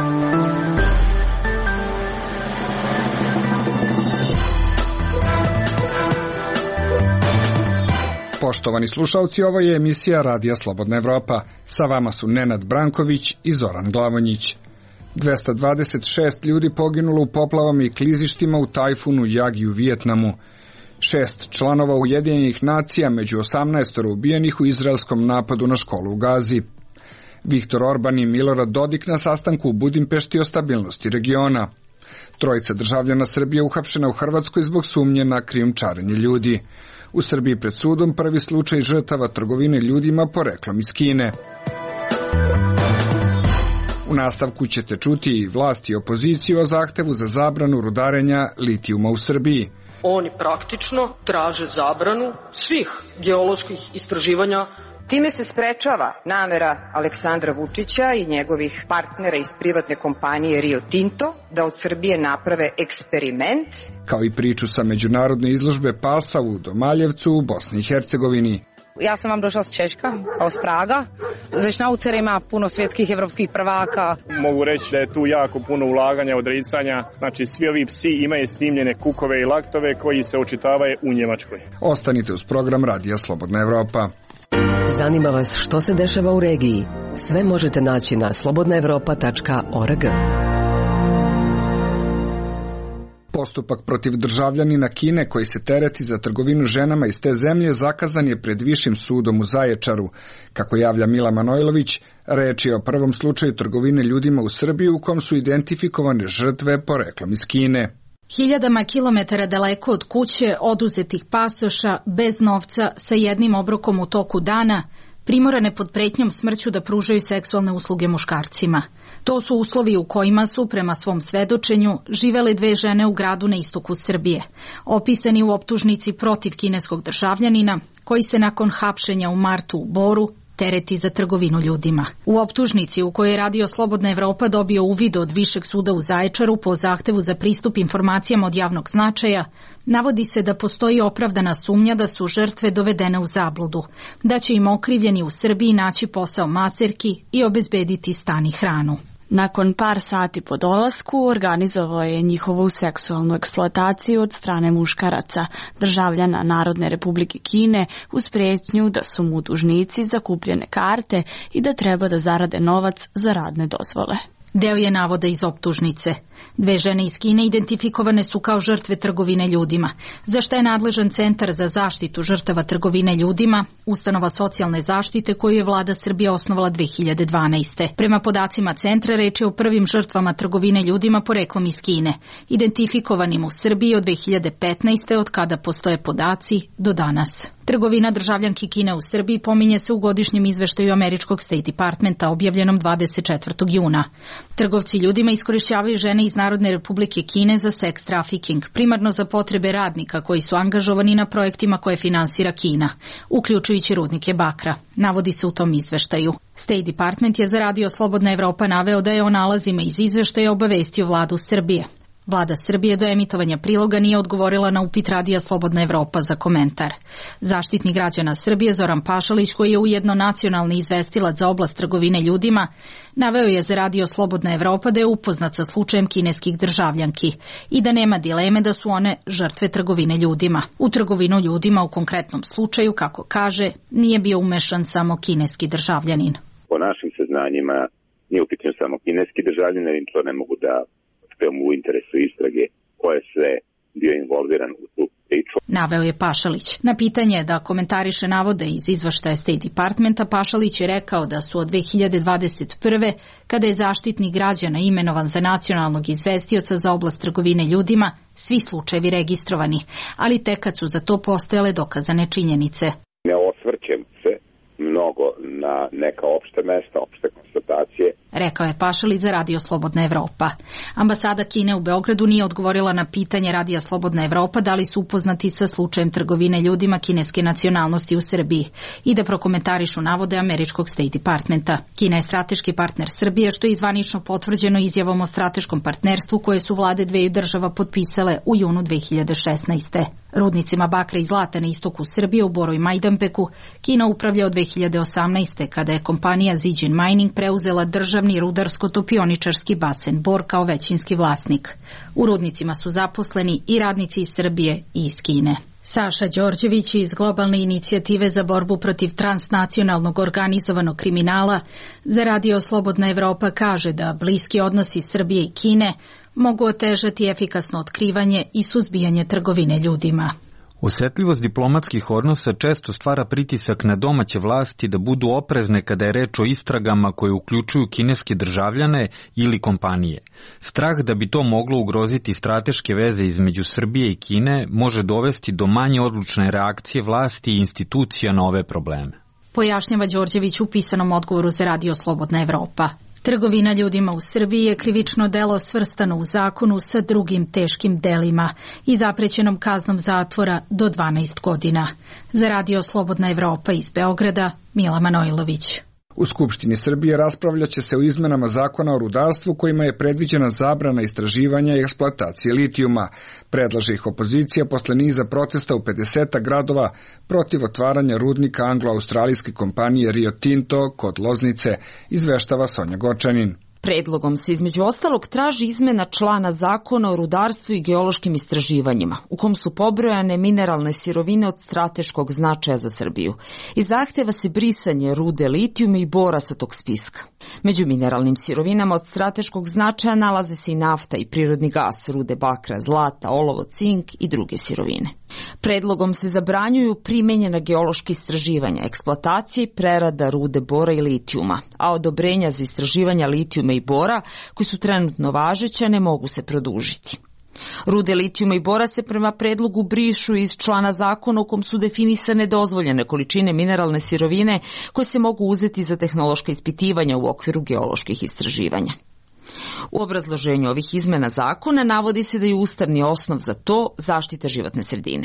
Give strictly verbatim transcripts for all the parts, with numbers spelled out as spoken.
Poštovani slušalci, ovo je emisija Radija Slobodna Evropa. Sa vama su Nenad Branković i Zoran Glavonjić. dvesta dvadeset šest ljudi poginulo u poplavama i klizištima u tajfunu Jagi u Vijetnamu. Šest članova Ujedinjenih nacija među osamnaest ubijenih u izraelskom napadu na školu u Gazi. Viktor Orban i Milorad Dodik na sastanku u Budimpešti o stabilnosti regiona. Trojica državljana Srbije uhapšena u Hrvatskoj zbog sumnje na krijumčarenje ljudi. U Srbiji pred sudom prvi slučaj žrtava trgovine ljudima poreklom iz Kine. U nastavku ćete čuti i vlast i opoziciju o zahtevu za zabranu rudarenja litijuma u Srbiji. Oni praktično traže zabranu svih geoloških istraživanja. Time se sprečava namera Aleksandra Vučića i njegovih partnera iz privatne kompanije Rio Tinto da od Srbije naprave eksperiment. Kao i priču sa međunarodne izložbe pasa u Domaljevcu u Bosni i Hercegovini. Ja sam vam došla s Češka, kao s Praga. Za šnaucere ima puno svjetskih evropskih prvaka. Mogu reći da je tu jako puno ulaganja, odricanja. Znači, svi ovi psi imaju snimljene kukove i laktove koji se očitavaju u Njemačkoj. Ostanite uz program Radija Slobodna Evropa. Zanima vas što se dešava u regiji? Sve možete naći na slobodna evropa tačka org. Postupak protiv državljanina Kine koji se tereti za trgovinu ženama iz te zemlje zakazan je pred Višim sudom u Zaječaru. Kako javlja Mila Manojlović, reč je o prvom slučaju trgovine ljudima u Srbiji u kom su identifikovane žrtve poreklom iz Kine. Hiljadama kilometara daleko od kuće, oduzetih pasoša, bez novca, sa jednim obrokom u toku dana, primorane pod pretnjom smrću da pružaju seksualne usluge muškarcima. To su uslovi u kojima su, prema svom svedočenju, živele dve žene u gradu na istoku Srbije, opisani u optužnici protiv kineskog državljanina, koji se nakon hapšenja u martu u Boru tereti za trgovinu ljudima. U optužnici u kojoj je Radio Slobodna Evropa dobio uvid od Višeg suda u Zaječaru po zahtevu za pristup informacijama od javnog značaja, navodi se da postoji opravdana sumnja da su žrtve dovedene u zabludu, da će im okrivljeni u Srbiji naći posao maserki i obezbediti stan i hranu. Nakon par sati po dolasku organizovao je njihovu seksualnu eksploataciju od strane muškaraca, državljana Narodne Republike Kine, uz prijetnju da su mu dužnici za kupljene karte i da treba da zarade novac za radne dozvole. Deo je navoda iz optužnice. Dve žene iz Kine identifikovane su kao žrtve trgovine ljudima, za što je nadležan Centar za zaštitu žrtava trgovine ljudima, ustanova socijalne zaštite koju je vlada Srbije osnovala dve hiljade dvanaeste. Prema podacima centra reč je o prvim žrtvama trgovine ljudima poreklom iz Kine, identifikovanim u Srbiji od dve hiljade petnaeste. od kada postoje podaci do danas. Trgovina državljanki Kine u Srbiji pominje se u godišnjem izveštaju američkog State Departmenta objavljenom dvadeset četvrtog juna. Trgovci ljudima iskorišćavaju žene iz Narodne Republike Kine za sex trafficking, primarno za potrebe radnika koji su angažovani na projektima koje finansira Kina, uključujući rudnike bakra, navodi se u tom izveštaju. State Department je za Radio Slobodna Evropa naveo da je o nalazima iz izveštaja obavestio vladu Srbije. Vlada Srbije do emitovanja priloga nije odgovorila na upit Radija Slobodna Evropa za komentar. Zaštitnik građana Srbije Zoran Pašalić, koji je ujedno nacionalni izvestilac za oblast trgovine ljudima, naveo je za Radio Slobodna Evropa da je upoznat sa slučajem kineskih državljanki i da nema dileme da su one žrtve trgovine ljudima. U trgovinu ljudima u konkretnom slučaju, kako kaže, nije bio umešan samo kineski državljanin. Po našim saznanjima nije u pitanju samo kineski državljanin, to ne mogu da u interesu istrage koje se bio involviran u tu priču. Naveo je Pašalić. Na pitanje da komentariše navode iz izveštaja State Departmenta, Pašalić je rekao da su od dve hiljade dvadeset prve. kada je zaštitnik građana imenovan za nacionalnog izvestioca za oblast trgovine ljudima, svi slučajevi registrovani, ali tek kad su za to postojale dokazane činjenice. Ne osvrćem se mnogo na neka opšte mesta, opšte konstatacije. Rekao je Pašalić za Radio Slobodna Evropa. Ambasada Kine u Beogradu nije odgovorila na pitanje Radija Slobodna Evropa da li su upoznati sa slučajem trgovine ljudima kineske nacionalnosti u Srbiji i da prokomentarišu navode američkog State Departmenta. Kina je strateški partner Srbije, što je zvanično potvrđeno izjavom o strateškom partnerstvu koje su vlade dveju država potpisale u junu dve hiljade šesnaeste. Rudnicima bakra i zlata na istoku Srbije u Boru i Majdanpeku Kina upravlja od dve hiljade hiljade osamnaeste. kada je kompanija Zijin Mining preuzela državni rudarsko-topioničarski basen Bor kao većinski vlasnik. U rudnicima su zaposleni i radnici iz Srbije i iz Kine. Saša Đorđević iz Globalne inicijative za borbu protiv transnacionalnog organizovanog kriminala za Radio Slobodna Evropa kaže da bliski odnosi Srbije i Kine mogu otežati efikasno otkrivanje i suzbijanje trgovine ljudima. Osetljivost diplomatskih odnosa često stvara pritisak na domaće vlasti da budu oprezne kada je reč o istragama koje uključuju kineske državljane ili kompanije. Strah da bi to moglo ugroziti strateške veze između Srbije i Kine može dovesti do manje odlučne reakcije vlasti i institucija na ove probleme. Pojašnjava Đorđević u pisanom odgovoru za Radio Slobodna Evropa. Trgovina ljudima u Srbiji je krivično delo svrstano u zakonu sa drugim teškim delima i zaprećenom kaznom zatvora do dvanaest godina. Za Radio Slobodna Evropa iz Beograda, Mila Manojlović. U Skupštini Srbije raspravljaće se o izmenama zakona o rudarstvu kojima je predviđena zabrana istraživanja i eksploatacije litijuma. Predlaže ih opozicija posle niza protesta u pedeset gradova protiv otvaranja rudnika anglo-australijske kompanije Rio Tinto kod Loznice, izveštava Sonja Gočanin. Predlogom se između ostalog traži izmena člana zakona o rudarstvu i geološkim istraživanjima, u kom su pobrojane mineralne sirovine od strateškog značaja za Srbiju. I zahteva se brisanje rude litijuma i bora sa tog spiska. Među mineralnim sirovinama od strateškog značaja nalaze se i nafta i prirodni gas, rude bakra, zlata, olovo, cink i druge sirovine. Predlogom se zabranjuju primenjena geološka istraživanja, eksploatacija i prerada rude bora i litijuma, a odobrenja za istraživanja litijuma i bora, koji su trenutno važeće, ne mogu se produžiti. Rude litijuma i bora se prema predlogu brišu iz člana zakona u kom su definisane dozvoljene količine mineralne sirovine koje se mogu uzeti za tehnološka ispitivanja u okviru geoloških istraživanja. U obrazloženju ovih izmena zakona navodi se da je ustavni osnov za to zaštita životne sredine.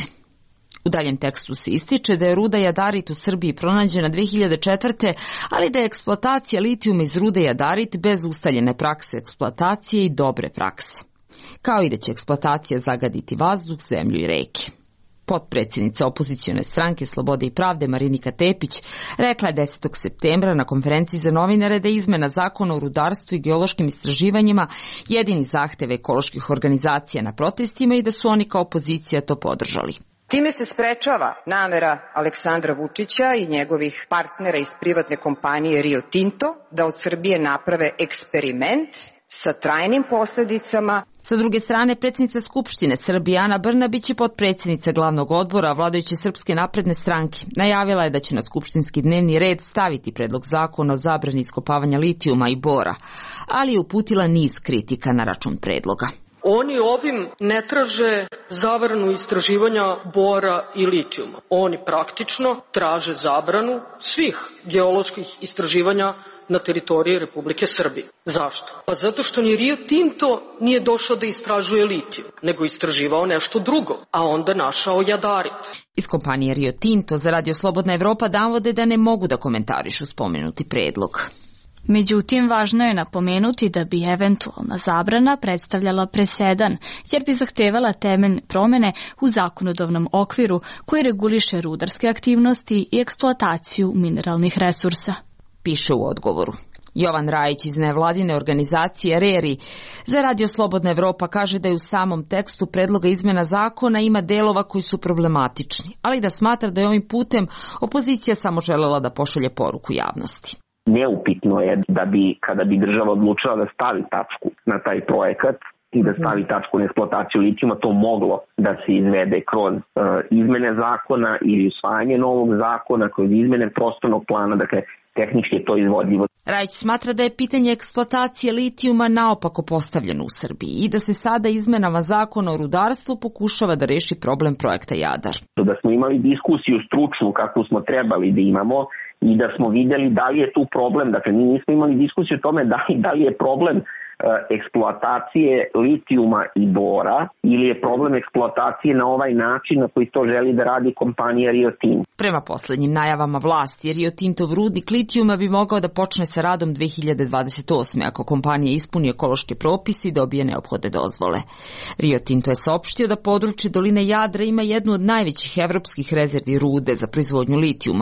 U daljem tekstu se ističe da je ruda jadarit u Srbiji pronađena dve hiljade četvrte. ali da je eksploatacija litijuma iz rude jadarit bez ustaljene prakse eksploatacije i dobre prakse, kao i da će eksploatacija zagaditi vazduh, zemlju i reke. Potpredsjednica opozicione stranke Slobode i pravde Marinika Tepić rekla je desetog septembra na konferenciji za novinare da je izmena zakona o rudarstvu i geološkim istraživanjima jedini zahtev ekoloških organizacija na protestima i da su oni kao opozicija to podržali. Time se sprečava namera Aleksandra Vučića i njegovih partnera iz privatne kompanije Rio Tinto da od Srbije naprave eksperiment sa trajnim posledicama. Sa druge strane, predsjednica Skupštine Srbije Ana Brnabić i potpredsjednica glavnog odbora vladajuće Srpske napredne stranke najavila je da će na skupštinski dnevni red staviti predlog zakona o zabrani iskopavanja litijuma i bora, ali je uputila niz kritika na račun predloga. Oni ovim ne traže zabranu istraživanja bora i litijuma. Oni praktično traže zabranu svih geoloških istraživanja na teritoriji Republike Srbije. Zašto? Pa zato što ni Rio Tinto nije došao da istražuje litijum, nego istraživao nešto drugo, a onda našao jadarit. Iz kompanije Rio Tinto za Radio Slobodna Evropa navode da ne mogu da komentarišu spomenuti predlog. Međutim, važno je napomenuti da bi eventualna zabrana predstavljala presedan, jer bi zahtevala temeljne promene u zakonodavnom okviru koji reguliše rudarske aktivnosti i eksploataciju mineralnih resursa. Piše u odgovoru. Jovan Rajić iz nevladine organizacije RERI za Radio Slobodna Evropa kaže da je u samom tekstu predloga izmena zakona ima delova koji su problematični, ali da smatra da je ovim putem opozicija samo želela da pošalje poruku javnosti. Neupitno je da bi, kada bi država odlučila da stavi tačku na taj projekat i da stavi tačku na eksploataciju litijuma, to moglo da se izvede kroz uh, izmene zakona ili usvajanje novog zakona, kroz izmene prostornog plana, dakle tehnički je to izvodljivo. Rajić smatra da je pitanje eksploatacije litijuma naopako postavljeno u Srbiji i da se sada izmenama zakona o rudarstvu pokušava da reši problem projekta Jadar. Da smo imali diskusiju stručnu kakvu smo trebali da imamo i da smo videli da li je tu problem, dakle mi nismo imali diskusiju o tome da li, da li je problem eksploatacije litijuma i bora ili je problem eksploatacije na ovaj način na koji to želi da radi kompanija Rio Tinto. Prema poslednjim najavama vlasti, Rio Tintov rudnik litijuma bi mogao da počne sa radom dve hiljade dvadeset osme ako kompanija ispuni ekološke propise i dobije neophodne dozvole. Rio Tinto je saopštio da područje doline Jadra ima jednu od najvećih evropskih rezervi rude za proizvodnju litijuma,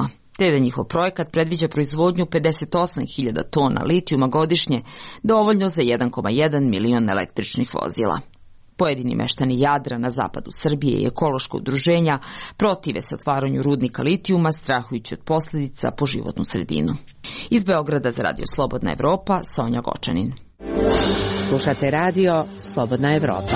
te da njihov projekat predviđa proizvodnju pedeset osam hiljada tona litijuma godišnje, dovoljno za jedan zarez jedan milion električnih vozila. Pojedini meštani Jadra na zapadu Srbije i ekološka udruženja protive se otvaranju rudnika litijuma, strahujući od posledica po životnu sredinu. Iz Beograda za Radio Slobodna Evropa, Sonja Gočanin. Slušate radio Slobodna Evropa.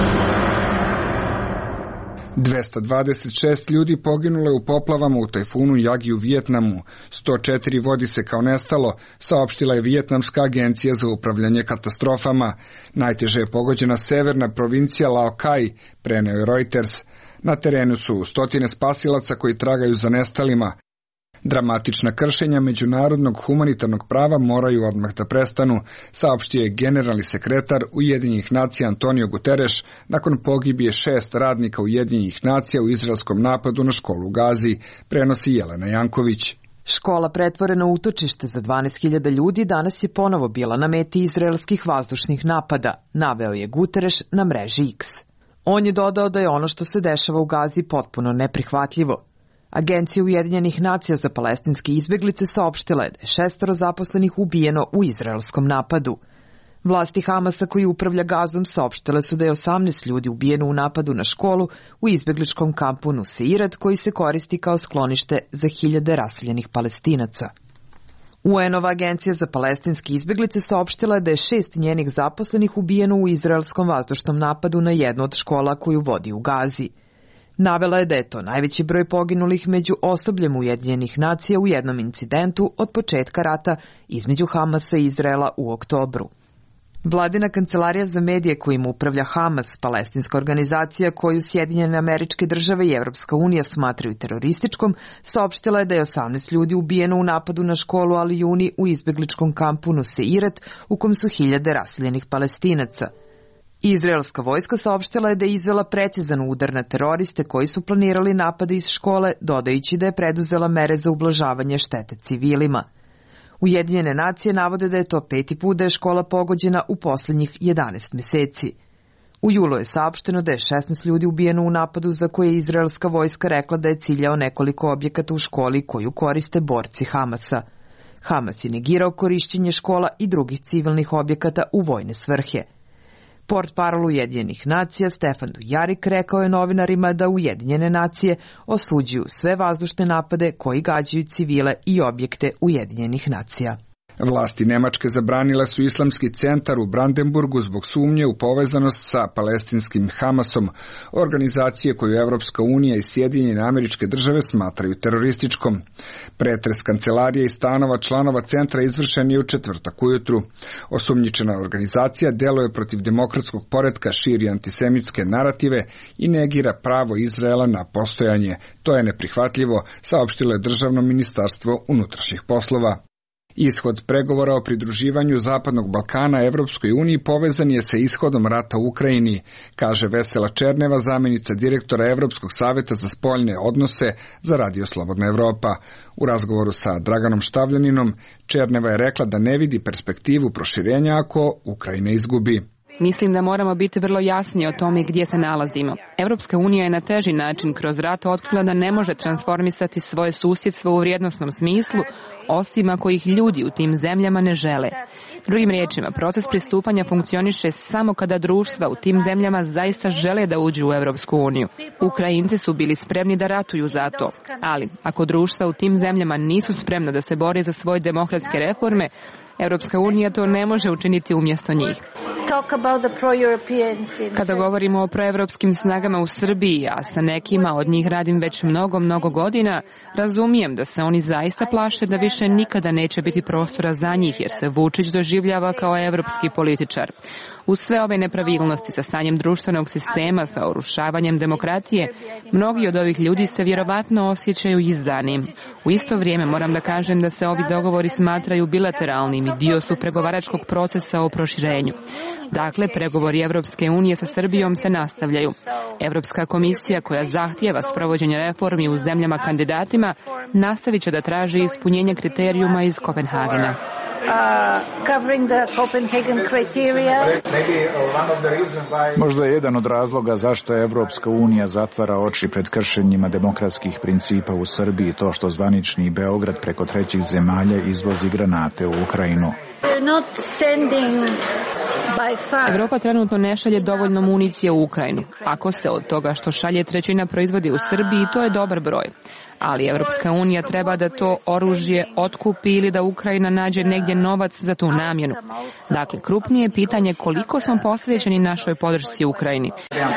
dvesta dvadeset šest ljudi poginulo je u poplavama u tajfunu Jagi u Vijetnamu. sto četiri vodi se kao nestalo, saopštila je Vijetnamska agencija za upravljanje katastrofama. Najteže je pogođena severna provincija Lao Cai, preneo je Reuters. Na terenu su stotine spasilaca koji tragaju za nestalima. Dramatična kršenja međunarodnog humanitarnog prava moraju odmah da prestanu, saopštio je generalni sekretar Ujedinjenih nacija Antonio Guterres nakon pogibije šest radnika Ujedinjenih nacija u izraelskom napadu na školu u Gazi, prenosi Jelena Janković. Škola pretvorena u utočište za dvanaest hiljada ljudi danas je ponovo bila na meti izraelskih vazdušnih napada, naveo je Guterres na mreži X. On je dodao da je ono što se dešava u Gazi potpuno neprihvatljivo. Agencija Ujedinjenih nacija za palestinske izbeglice saopštila je da je šestoro zaposlenih ubijeno u izraelskom napadu. Vlasti Hamasa koji upravlja Gazom saopštile su da je osamnaest ljudi ubijeno u napadu na školu u izbegličkom kampu Nuseirat koji se koristi kao sklonište za hiljade raseljenih Palestinaca. U en-ova agencija za palestinske izbeglice saopštila je da je šest njenih zaposlenih ubijeno u izraelskom vazdušnom napadu na jednu od škola koju vodi u Gazi. Navela je da je to najveći broj poginulih među osobljem Ujedinjenih nacija u jednom incidentu od početka rata između Hamasa i Izraela u oktobru. Vladina kancelarija za medije kojim upravlja Hamas, palestinska organizacija koju Sjedinjene Američke Države i Evropska unija smatraju terorističkom, saopštila je da je osamnaest ljudi ubijeno u napadu na školu Al-Juni u izbegličkom kampu Nuseirat u kom su hiljade raseljenih Palestinaca. Izraelska vojska saopštila je da je izvela precizan udar na teroriste koji su planirali napade iz škole, dodajući da je preduzela mere za ublažavanje štete civilima. Ujedinjene nacije navode da je to peti put da je škola pogođena u posljednjih jedanaest meseci. U julu je saopšteno da je šesnaest ljudi ubijeno u napadu za koje je izraelska vojska rekla da je ciljao nekoliko objekata u školi koju koriste borci Hamasa. Hamas je negirao korišćenje škola i drugih civilnih objekata u vojne svrhe. Portparol Ujedinjenih nacija Stefan Dujarric rekao je novinarima da Ujedinjene nacije osuđuju sve vazdušne napade koji gađaju civile i objekte Ujedinjenih nacija. Vlasti Nemačke zabranile su islamski centar u Brandenburgu zbog sumnje u povezanost sa palestinskim Hamasom, organizacije koju Evropska unija i Sjedinjene Američke Države smatraju terorističkom. Pretres kancelarije i stanova članova centra izvršen je u četvrtak ujutru. Osumnjičena organizacija deluje protiv demokratskog poretka, širi antisemitske narative i negira pravo Izraela na postojanje. To je neprihvatljivo, saopštilo je Državno ministarstvo unutrašnjih poslova. Ishod pregovora o pridruživanju Zapadnog Balkana Evropskoj uniji povezan je sa ishodom rata u Ukrajini, kaže Vesela Černeva, zamenica direktora Evropskog saveta za spoljne odnose za Radio Slobodna Evropa. U razgovoru sa Draganom Štavljaninom, Černeva je rekla da ne vidi perspektivu proširenja ako Ukrajina izgubi. Mislim da moramo biti vrlo jasni o tome gdje se nalazimo. Evropska unija je na teži način kroz rat otkrila da ne može transformisati svoje susjedstvo u vrijednosnom smislu, osim ako ih ljudi u tim zemljama ne žele. Drugim riječima, proces pristupanja funkcioniše samo kada društva u tim zemljama zaista žele da uđu u Evropsku uniju. Ukrajinci su bili spremni da ratuju za to, ali ako društva u tim zemljama nisu spremna da se bore za svoje demokratske reforme, Evropska unija to ne može učiniti umjesto njih. Kada govorimo o proevropskim snagama u Srbiji, a sa nekima od njih radim već mnogo, mnogo godina, razumijem da se oni zaista plaše da više nikada neće biti prostora za njih, jer se Vučić doživljava kao evropski političar. Uz sve ove nepravilnosti sa stanjem društvenog sistema, sa urušavanjem demokratije, mnogi od ovih ljudi se vjerovatno osjećaju izdanim. U isto vrijeme moram da kažem da se ovi dogovori smatraju bilateralnim i dio su pregovaračkog procesa o proširenju. Dakle, pregovori Evropske unije sa Srbijom se nastavljaju. Evropska komisija koja zahtijeva sprovođenje reformi u zemljama kandidatima nastavit će da traži ispunjenje kriterijuma iz Kopenhagena. Možda je jedan od razloga zašto je Evropska unija zatvara oči pred kršenjima demokratskih principa u Srbiji to što zvanični Beograd preko trećih zemalja izvozi granate u Ukrajinu. Evropa trenutno ne šalje dovoljno municije u Ukrajinu. Ako se od toga što šalje trećina proizvodi u Srbiji, to je dobar broj. Ali Evropska unija treba da to oružje otkupi ili da Ukrajina nađe negdje novac za tu namjenu. Dakle, krupnije je pitanje koliko smo posvećeni našoj podršci Ukrajini.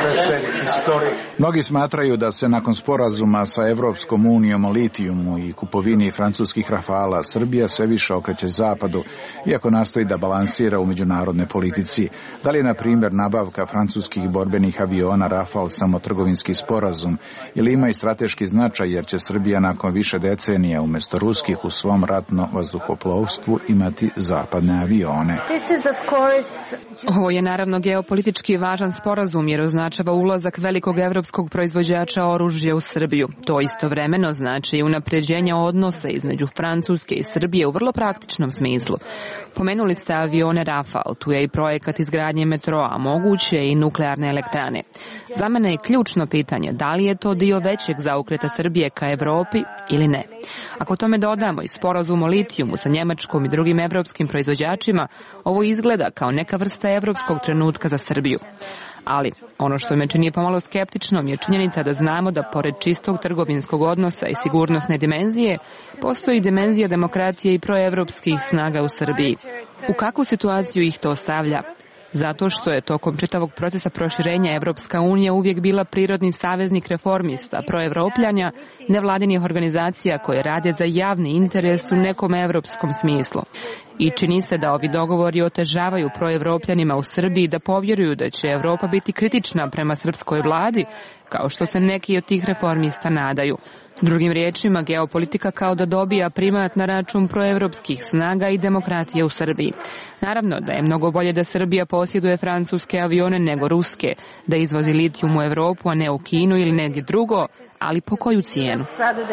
Mnogi smatraju da se nakon sporazuma sa Evropskom unijom o litijumu i kupovini francuskih Rafala Srbija sve više okreće zapadu, iako nastoji da balansira u međunarodnoj politici. Da li je, na primjer, nabavka francuskih borbenih aviona Rafal samo trgovinski sporazum ili ima i strateški značaj jer će Srbija nakon više decenija umjesto ruskih u svom ratno-vazduhoplovstvu imati zapadne avione. Ovo je naravno geopolitički važan sporazum jer označava ulazak velikog evropskog proizvođača oružja u Srbiju. To istovremeno znači i unapređenje odnosa između Francuske i Srbije u vrlo praktičnom smislu. Pomenuli ste avione Rafal, tu je i projekat izgradnje metroa, moguće i nuklearne elektrane. Za mene je ključno pitanje da li je to dio većeg zaokreta Srbije ka Evropi ili ne. Ako tome dodamo i sporazum o litijumu sa Njemačkom i drugim evropskim proizvođačima, ovo izgleda kao neka vrsta evropskog trenutka za Srbiju. Ali ono što me čini pomalo skeptičnom je činjenica da znamo da pored čistog trgovinskog odnosa i sigurnosne dimenzije, postoji dimenzija demokratije i proevropskih snaga u Srbiji. U kakvu situaciju ih to stavlja? Zato što je tokom čitavog procesa proširenja Evropska unija uvijek bila prirodni saveznik reformista, proevropljanja, nevladinih organizacija koje rade za javni interes u nekom evropskom smislu. I čini se da ovi dogovori otežavaju proevropljanima u Srbiji da povjeruju da će Evropa biti kritična prema srpskoj vladi, kao što se neki od tih reformista nadaju. Drugim riječima, geopolitika kao da dobija primat na račun proevropskih snaga i demokratije u Srbiji. Naravno da je mnogo bolje da Srbija posjeduje francuske avione nego ruske, da izvozi litijum u Evropu, a ne u Kinu ili negdje drugo, ali po koju cijenu?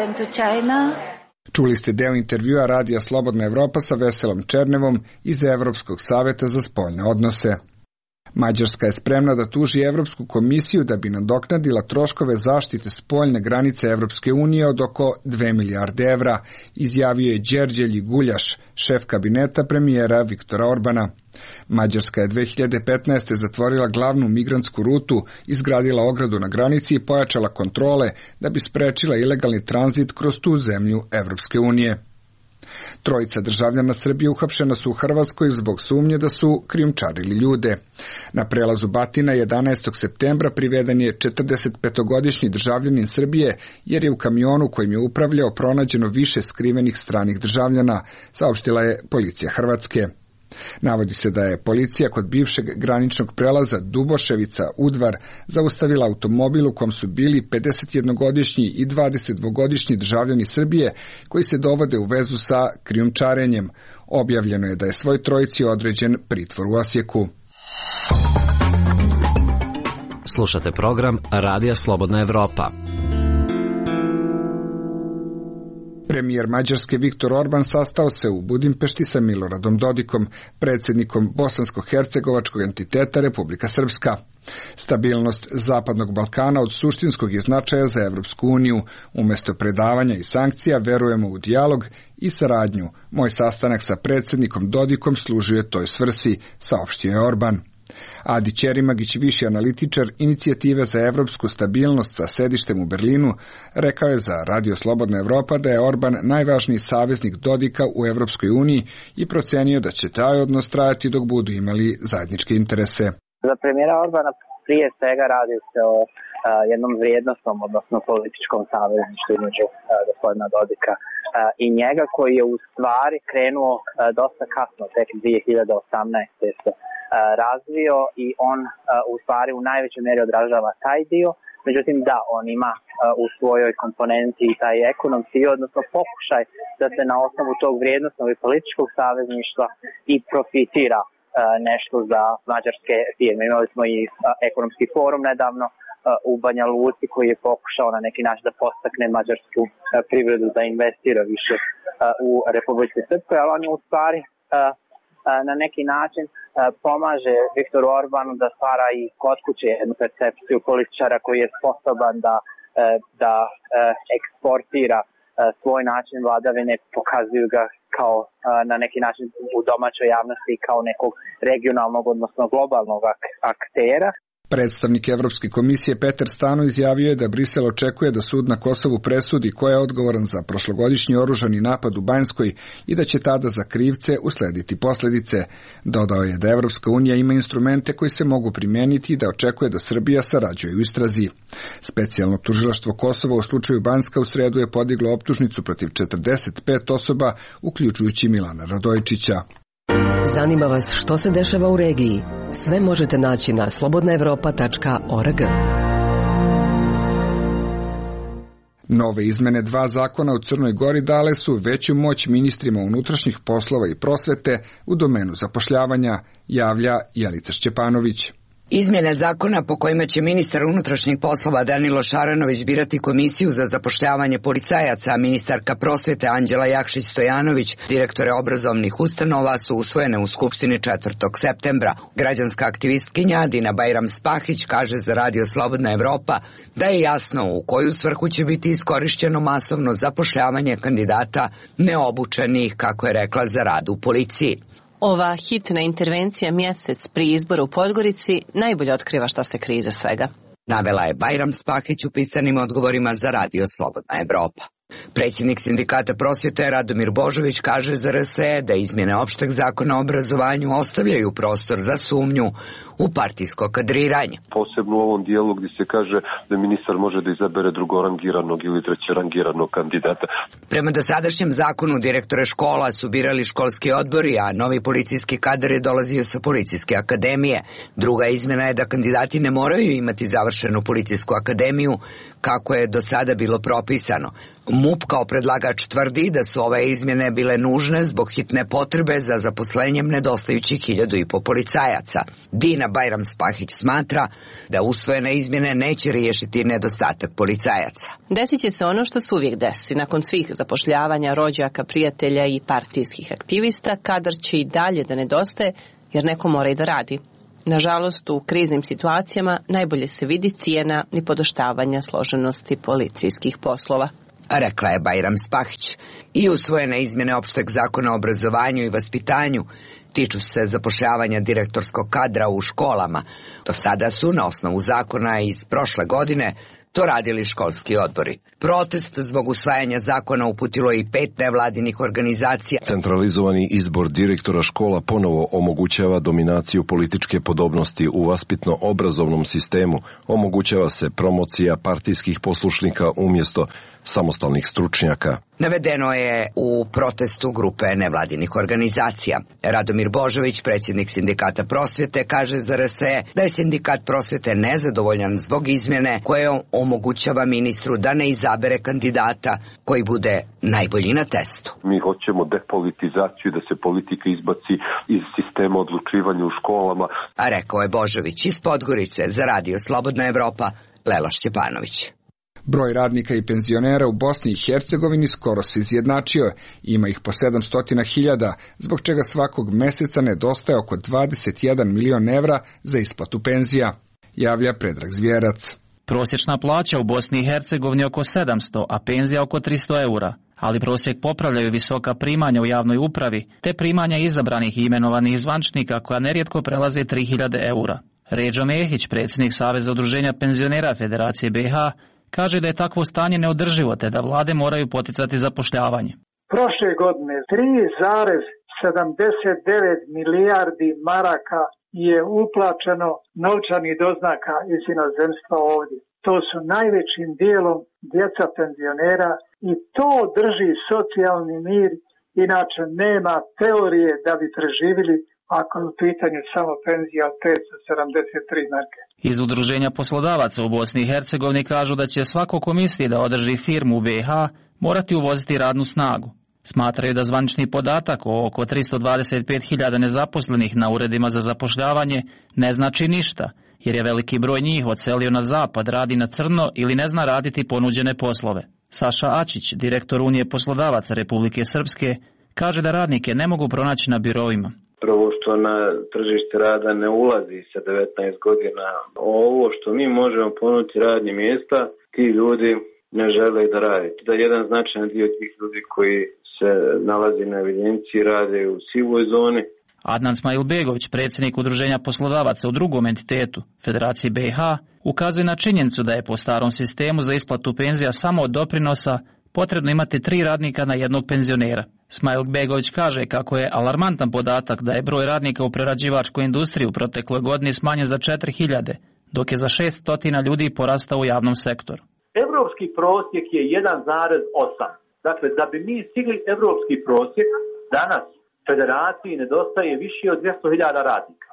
Čuli ste deo intervjua Radija Slobodna Evropa sa Veselom Černevom iz Evropskog saveta za spoljne odnose. Mađarska je spremna da tuži Evropsku komisiju da bi nadoknadila troškove zaštite spoljne granice Evropske unije od oko dve milijarde evra, izjavio je Đerđelj Guljaš, šef kabineta premijera Viktora Orbana. Mađarska je dve hiljade petnaeste. zatvorila glavnu migrantsku rutu, izgradila ogradu na granici i pojačala kontrole da bi sprečila ilegalni tranzit kroz tu zemlju Evropske unije. Trojica državljana Srbije uhapšena su u Hrvatskoj zbog sumnje da su krijumčarili ljude. Na prelazu Batina jedanaestog septembra priveden je četrdesetpetogodišnji državljanin Srbije jer je u kamionu kojim je upravljao pronađeno više skrivenih stranih državljana, saopštila je policija Hrvatske. Navodi se da je policija kod bivšeg graničnog prelaza Duboševica Udvar zaustavila automobil u kom su bili pedesetjednogodišnji i dvadesetdvogodišnji državljani Srbije koji se dovode u vezu sa krijumčarenjem. Objavljeno je da je svoj trojici određen pritvor u Osijeku. Slušate program Radija Slobodna Evropa. Premijer Mađarske Viktor Orban sastao se u Budimpešti sa Miloradom Dodikom, predsjednikom bosansko-hercegovačkog entiteta Republika Srpska. Stabilnost Zapadnog Balkana od suštinskog je značaja za Evropsku uniju. Umjesto predavanja i sankcija verujemo u dijalog i saradnju. Moj sastanak sa predsjednikom Dodikom služio je toj svrsi, saopštio je Orban. Adi Ćerimagić, viši analitičar Inicijative za evropsku stabilnost sa sedištem u Berlinu, rekao je za Radio Slobodna Evropa da je Orban najvažniji saveznik Dodika u Evropskoj uniji i procenio da će taj odnos trajati dok budu imali zajedničke interese. Za premijera Orbana prije svega radi se o a, jednom vrijednostnom, odnosno političkom savezništvu između gospodina Dodika a, i njega koji je u stvari krenuo a, dosta kasno, tek dvije hiljade osamnaeste. se razvio i on u stvari u najvećoj mjeri odražava taj dio. Međutim, da, on ima u svojoj komponenti i taj ekonomski, odnosno pokušaj da se na osnovu tog vrijednosnog i političkog savezništva i profitira nešto za mađarske firme. Imali smo i ekonomski forum nedavno u Banja Luci koji je pokušao na neki način da podstakne mađarsku privredu da investira više u Republici Srpskoj, ali on je u stvari na neki način pomaže Viktoru Orbanu da stvara i kod kuće jednu percepciju političara koji je sposoban da, da eksportira svoj način vladavine, pokazuju ga kao na neki način u domaćoj javnosti kao nekog regionalnog, odnosno globalnog aktera. Predstavnik Evropske komisije Petar Stano izjavio je da Brisel očekuje da sud na Kosovu presudi ko je odgovoran za prošlogodišnji oružani napad u Banjskoj i da će tada za krivce uslediti posledice. Dodao je da Evropska unija ima instrumente koji se mogu primijeniti i da očekuje da Srbija sarađuje u istrazi. Specijalno tužilaštvo Kosova u slučaju Banjska u sredu je podiglo optužnicu protiv četrdeset pet osoba, uključujući Milana Radojičića. Zanima vas što se dešava u regiji? Sve možete naći na slobodna evropa tačka org. Nove izmene dva zakona u Crnoj Gori dale su veću moć ministrima unutrašnjih poslova i prosvete u domenu zapošljavanja, javlja Jelica Šćepanović. Izmjene zakona po kojima će ministar unutrašnjih poslova Danilo Šaranović birati komisiju za zapošljavanje policajaca, a ministarka prosvete Anđela Jakšić-Stojanović, direktore obrazovnih ustanova, su usvojene u Skupštini četvrtog septembra. Građanska aktivistkinja Adina Bajram-Spahić kaže za Radio Slobodna Evropa da je jasno u koju svrhu će biti iskorišćeno masovno zapošljavanje kandidata neobučenih, kako je rekla, za rad u policiji. Ova hitna intervencija mjesec prije izbora u Podgorici najbolje otkriva šta se krije iza svega. Navela je Bajram-Spahić u pisanim odgovorima za Radio Slobodna Evropa. Predsjednik sindikata prosvjete Radomir Božović kaže za R S E da izmjene opšteg zakona o obrazovanju ostavljaju prostor za sumnju u partijsko kadriranje. Posebno u ovom dijelu gdje se kaže da ministar može da izabere drugorangiranog ili trećerangiranog kandidata. Prema dosadašnjem zakonu direktore škola su birali školski odbori, a novi policijski kadar je dolazio sa policijske akademije. Druga izmjena je da kandidati ne moraju imati završenu policijsku akademiju, kako je do sada bilo propisano. MUP kao predlagač tvrdi da su ove izmjene bile nužne zbog hitne potrebe za zaposlenjem nedostajućih hiljadu i po policajaca. Dina Bajram-Spahić smatra da usvojene izmjene neće riješiti nedostatak policajaca. Desit će se ono što se uvijek desi. Nakon svih zapošljavanja rođaka, prijatelja i partijskih aktivista, kadar će i dalje da nedostaje jer neko mora i da radi. Nažalost, u kriznim situacijama najbolje se vidi cijena i podoštavanja složenosti policijskih poslova. Rekla je Bajram-Spahić. I usvojene izmjene opšteg zakona o obrazovanju i vaspitanju tiču se zapošljavanja direktorskog kadra u školama. Do sada su, na osnovu zakona iz prošle godine, to radili školski odbori. Protest zbog usvajanja zakona uputilo i pet nevladinih organizacija. Centralizovani izbor direktora škola ponovo omogućava dominaciju političke podobnosti u vaspitno-obrazovnom sistemu. Omogućava se promocija partijskih poslušnika umjesto samostalnih stručnjaka. Navedeno je u protestu grupe nevladinih organizacija. Radomir Božović, predsjednik sindikata prosvjete, kaže za R S E da je sindikat prosvjete nezadovoljan zbog izmjene koje omogućava ministru da ne izabere kandidata koji bude najbolji na testu. Mi hoćemo depolitizaciju, da se politika izbaci iz sistema odlučivanja u školama. A rekao je Božović iz Podgorice za Radio Slobodna Evropa, Lela Šćepanović. Broj radnika i penzionera u Bosni i Hercegovini skoro se izjednačio, ima ih po sedamsto hiljada, zbog čega svakog meseca nedostaje oko dvadeset jedan milion evra za isplatu penzija, javlja Predrag Zvjerac. Prosječna plaća u Bosni i Hercegovini oko sedamsto, a penzija oko tristo eura, ali prosjek popravljaju visoka primanja u javnoj upravi, te primanja izabranih i imenovanih zvančnika koja nerijetko prelaze tri hiljade eura. Ređo Mehić, predsjednik Saveza udruženja penzionera Federacije B iH, kaže da je takvo stanje neodrživo te da vlade moraju poticati zapošljavanje. Prošle godine tri zarez sedamdeset devet milijardi maraka je uplaćeno novčanih doznaka iz inozemstva ovdje. To su najvećim dijelom djeca penzionera i to drži socijalni mir, inače nema teorije da bi preživjeli ako je u pitanju samo penzija od petsto sedamdeset tri marke. Iz udruženja poslodavaca u Bosni i Hercegovini kažu da će svako ko misli da održi firmu u B iH morati uvoziti radnu snagu. Smatraju da zvanični podatak o oko tristo dvadeset pet hiljada nezaposlenih na uredima za zapošljavanje ne znači ništa, jer je veliki broj njih odselio na zapad, radi na crno ili ne zna raditi ponuđene poslove. Saša Ačić, direktor Unije poslodavaca Republike Srpske, Kaže da radnike ne mogu pronaći na biroima. Prvo što na tržište rada ne ulazi sa devetnaest godina. Ovo što mi možemo ponuditi radnih mjesta, ti ljudi ne žele da rade. Da jedan značajan dio tih ljudi koji se nalazi na evidenciji rade u sivoj zoni. Adnan Smajlbegović, predsjednik Udruženja poslodavaca u drugom entitetu, Federaciji B i H, ukazuje na činjenicu da je po starom sistemu za isplatu penzija samo od doprinosa potrebno imati tri radnika na jednog penzionera. Smajlbegović kaže kako je alarmantan podatak da je broj radnika u prerađivačkoj industriji u protekloj godini smanjen za četiri hiljade, dok je za šest stotina ljudi porastao u javnom sektoru. Evropski prosjek je jedan zarez osam. Dakle, da bi mi stigli evropski prosjek, danas federaciji nedostaje više od dvjesto hiljada radnika.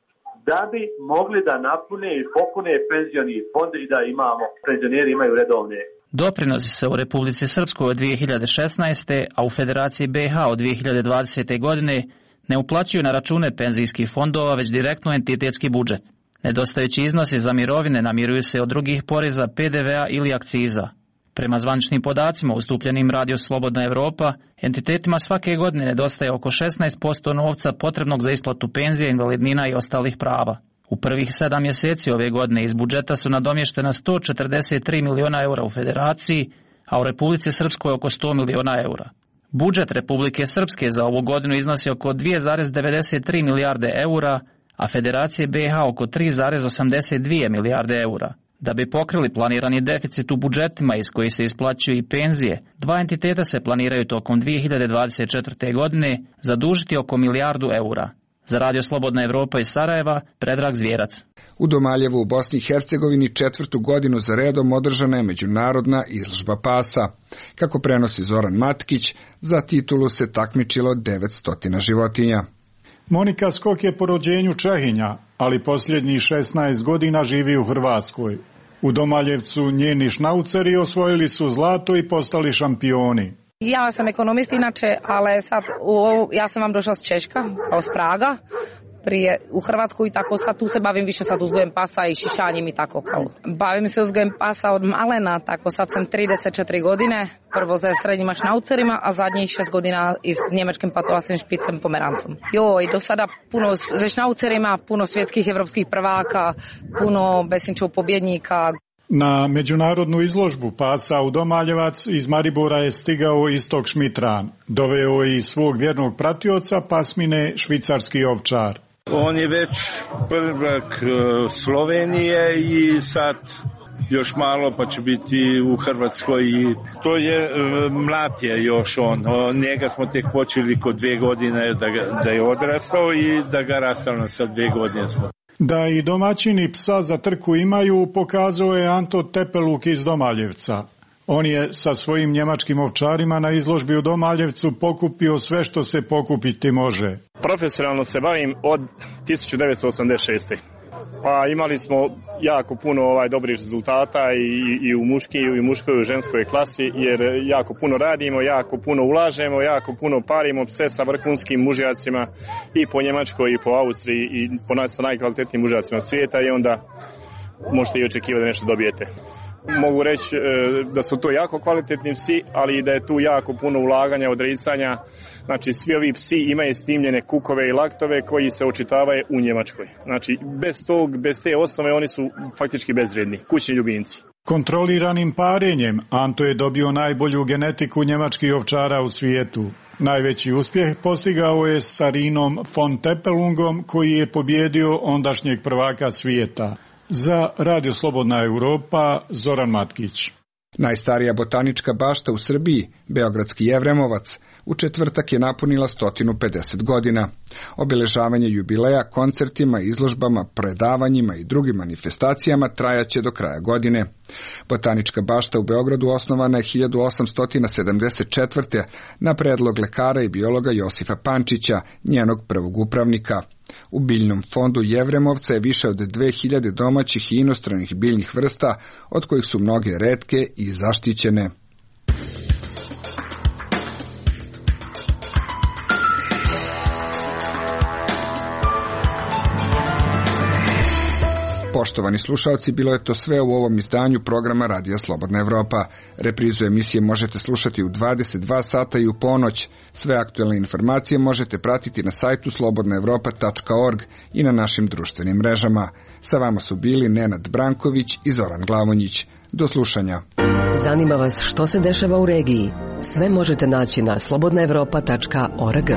Da bi mogli da napune i popune penzioni fond i da imamo, penzioneri imaju redovne. Doprinosi se u Republici Srpskoj od dvije hiljade šesnaeste. a u Federaciji B i H od dvije hiljade dvadesete. godine ne uplaćuju na račune penzijskih fondova, već direktno entitetski budžet. Nedostajući iznosi za mirovine namiruju se od drugih poreza, P D V-a ili akciza. Prema zvaničnim podacima ustupljenim Radio Slobodna Evropa, entitetima svake godine nedostaje oko šesnaest posto novca potrebnog za isplatu penzija, invalidnina i ostalih prava. U prvih sedam mjeseci ove godine iz budžeta su nadomještena sto četrdeset tri miliona eura u Federaciji, a u Republici Srpskoj oko sto miliona eura. Budžet Republike Srpske za ovu godinu iznosi oko dvije zarez devedeset tri milijarde eura, a Federacije B i H oko tri zarez osamdeset dvije milijarde eura. Da bi pokrili planirani deficit u budžetima iz kojih se isplaćuju i penzije, dva entiteta se planiraju tokom dvije hiljade dvadeset četvrte. godine zadužiti oko milijardu eura. Za Radio Slobodna Evropa iz Sarajeva, Predrag Zvjerac. U Domaljevu u Bosni i Hercegovini četvrtu godinu za redom održana je međunarodna izložba pasa. Kako prenosi Zoran Matkić, za titulu se takmičilo devetsto životinja. Monika Skok je po rođenju Čehinja, ali posljednjih šesnaest godina živi u Hrvatskoj. U Domaljevcu njeni šnauceri osvojili su zlato i postali šampioni. Ja sam ekonomist inače, ali sad u, ja sam vam došla s Češka, kao s Praga, prije u Hrvatsku i tako sad tu se bavim više sad uzgojem pasa i šišanjem i tako kao. Bavim se uzgojem pasa od malena, tako sad sam trideset četiri godine, prvo za srednjima šnaucerima, a zadnjih šest godina i s njemačkim patolasnim špicem pomerancom. Jo, i do sada puno za šnaucerima, puno svjetskih evropskih prvaka, puno besničov pobjednika. Na međunarodnu izložbu pasa u Domaljevac iz Maribora je stigao Istok Šmitran. Doveo i svog vjernog pratioca pasmine švicarski ovčar. On je već prvak Slovenije i sad još malo pa će biti u Hrvatskoj. I to je mlad je još on. Njega smo tek počeli kod dvije godine da, ga, da je odrastao i da ga rastao sa dvije godine smo. Da i domaćini psa za trku imaju, pokazao je Anto Tepeluk iz Domaljevca. On je sa svojim njemačkim ovčarima na izložbi u Domaljevcu pokupio sve što se pokupiti može. Profesionalno se bavim od tisuću devetsto osamdeset šeste. Pa imali smo jako puno ovaj dobrih rezultata i, i u muški i u muškoj i u ženskoj klasi, jer jako puno radimo, jako puno ulažemo, jako puno parimo pse sa vrhunskim mužjacima i po Njemačkoj i po Austriji i po nas najkvalitetnijim mužjacima svijeta i onda možete i očekivati da nešto dobijete. Mogu reći e, da su to jako kvalitetni psi, ali i da je tu jako puno ulaganja, odricanja. Znači svi ovi psi imaju snimljene kukove i laktove koji se očitavaju u Njemačkoj. Znači bez tog, bez te osnove oni su faktički bezvrijedni, kućni ljubimci. Kontroliranim parenjem Anto je dobio najbolju genetiku njemačkih ovčara u svijetu. Najveći uspjeh postigao je sa Rinom von Tepelungom koji je pobjedio ondašnjeg prvaka svijeta. Za Radio Slobodna Evropa, Zoran Matkić. Najstarija botanička bašta u Srbiji, Beogradski Jevremovac, u četvrtak je napunila sto pedeset godina. Obeležavanje jubileja koncertima, izložbama, predavanjima i drugim manifestacijama trajaće do kraja godine. Botanička bašta u Beogradu osnovana je hiljadu osamsto sedamdeset četvrte. na predlog lekara i biologa Josifa Pančića, njenog prvog upravnika. U biljnom fondu Jevremovca je više od dve hiljade domaćih i inostranih biljnih vrsta, od kojih su mnoge retke i zaštićene. Poštovani slušalci, bilo je to sve u ovom izdanju programa Radija Slobodna Evropa. Reprizu emisije možete slušati u dvadeset dva sata i u ponoć. Sve aktuelne informacije možete pratiti na sajtu slobodna evropa tačka org i na našim društvenim mrežama. Sa vama su bili Nenad Branković i Zoran Glavonjić. Do slušanja. Zanima vas što se dešava u regiji? Sve možete naći na slobodna evropa tačka org.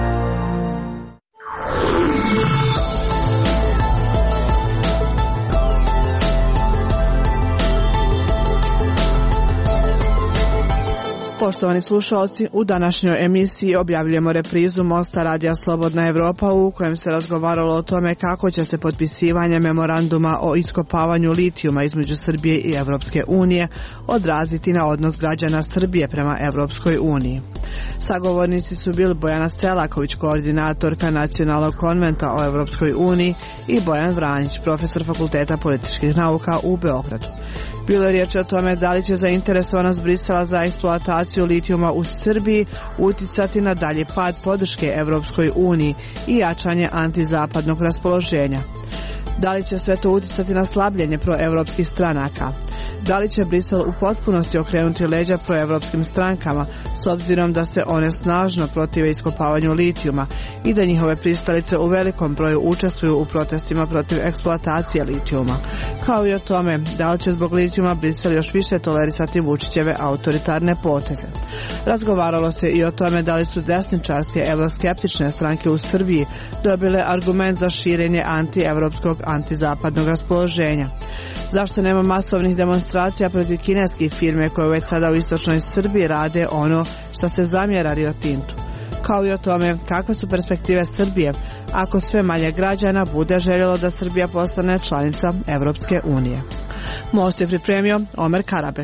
Poštovani slušalci, u današnjoj emisiji objavljujemo reprizu Mosta Radija Slobodna Evropa u kojem se razgovaralo o tome kako će se potpisivanje memoranduma o iskopavanju litijuma između Srbije i Evropske unije odraziti na odnos građana Srbije prema Evropskoj uniji. Sagovornici su bili Bojana Selaković, koordinatorka Nacionalnog konventa o Evropskoj uniji, i Bojan Vranić, profesor Fakulteta političkih nauka u Beogradu. Bilo je riječ o tome da li će zainteresovanost Brisela za eksploataciju litijuma u Srbiji uticati na dalji pad podrške Evropskoj uniji i jačanje antizapadnog raspoloženja. Da li će sve to uticati na slabljenje proevropskih stranaka? Da li će Brisel u potpunosti okrenuti leđa proevropskim strankama s obzirom da se one snažno protive iskopavanju litijuma i da njihove pristalice u velikom broju učestvuju u protestima protiv eksploatacije litijuma, kao i o tome da li će zbog litijuma Brisel još više tolerisati Vučićeve autoritarne poteze. Razgovaralo se i o tome da li su desničarske evroskeptične stranke u Srbiji dobile argument za širenje antievropskog antizapadnog raspoloženja. Zašto nema masovnih demonstracija protiv kineskih firme koje već sada u istočnoj Srbiji rade ono što se zamjera Rio Tintu? Kao i o tome kakve su perspektive Srbije ako sve manje građana bude željelo da Srbija postane članica Evropske unije. Most je pripremio Omer Karabek.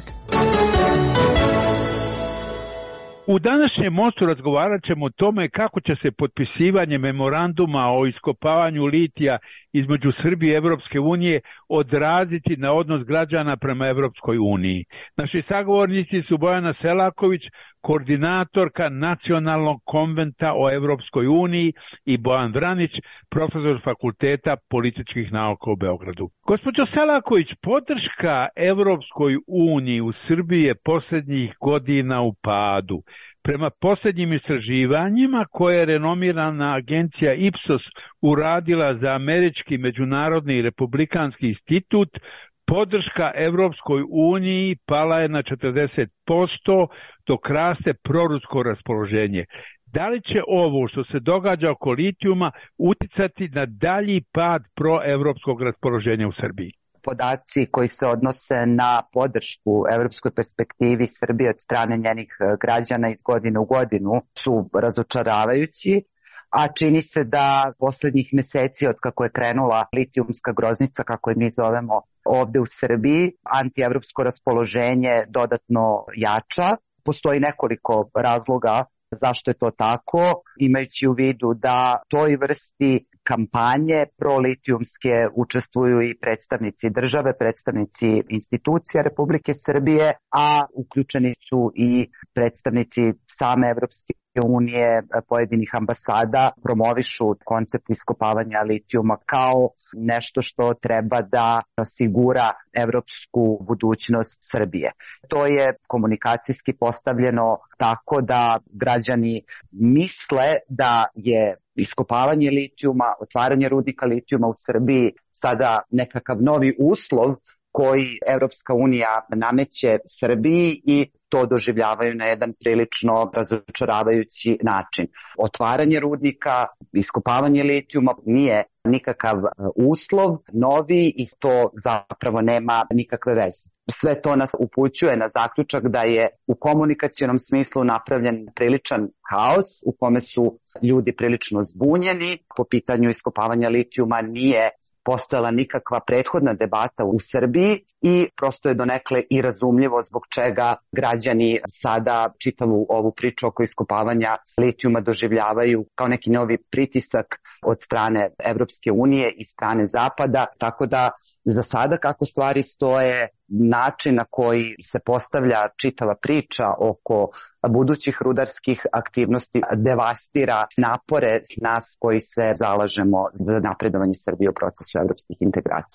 U današnjem mostu razgovarat ćemo o tome kako će se potpisivanje memoranduma o iskopavanju litija između Srbije i Evropske unije odraziti na odnos građana prema Evropskoj uniji. Naši sagovornici su Bojana Selaković, koordinatorka Nacionalnog konventa o Evropskoj uniji, i Bojan Vranić, profesor Fakulteta političkih nauka u Beogradu. Gospođo Selaković, podrška Evropskoj uniji u Srbiji je posljednjih godina u padu. Prema posljednjim istraživanjima koje je renomirana agencija Ipsos uradila za Američki međunarodni republikanski institut, podrška Evropskoj uniji pala je na četrdeset posto, dok raste prorusko raspoloženje. Da li će ovo što se događa oko litijuma uticati na dalji pad proevropskog raspoloženja u Srbiji? Podaci koji se odnose na podršku evropskoj perspektivi Srbije od strane njenih građana iz godine u godinu su razočaravajući, a čini se da posljednjih meseci od kako je krenula litijumska groznica, kako je mi zovemo ovde u Srbiji, antievropsko raspoloženje dodatno jača. Postoji nekoliko razloga zašto je to tako, imajući u vidu da toj vrsti kampanje prolitijumske učestvuju i predstavnici države, predstavnici institucija Republike Srbije, a uključeni su i predstavnici same Evropske unije, pojedinih ambasada, promovišu koncept iskopavanja litijuma kao nešto što treba da osigura evropsku budućnost Srbije. To je komunikacijski postavljeno tako da građani misle da je iskopavanje litijuma, otvaranje rudnika litijuma u Srbiji sada nekakav novi uslov koji Evropska unija nameće Srbiji i to doživljavaju na jedan prilično razočaravajući način. Otvaranje rudnika, iskopavanje litijuma nije nikakav uslov novi i to zapravo nema nikakve veze. Sve to nas upućuje na zaključak da je u komunikacionom smislu napravljen priličan haos u kome su ljudi prilično zbunjeni. Po pitanju iskopavanja litijuma nije postojala nikakva prethodna debata u Srbiji i prosto je donekle i razumljivo zbog čega građani sada čitavu ovu priču oko iskopavanja litijuma doživljavaju kao neki novi pritisak od strane Evropske unije i strane Zapada, tako da za sada kako stvari stoje, način na koji se postavlja čitava priča oko budućih rudarskih aktivnosti devastira napore nas koji se zalažemo za napredovanje Srbije u procesu evropskih integracija.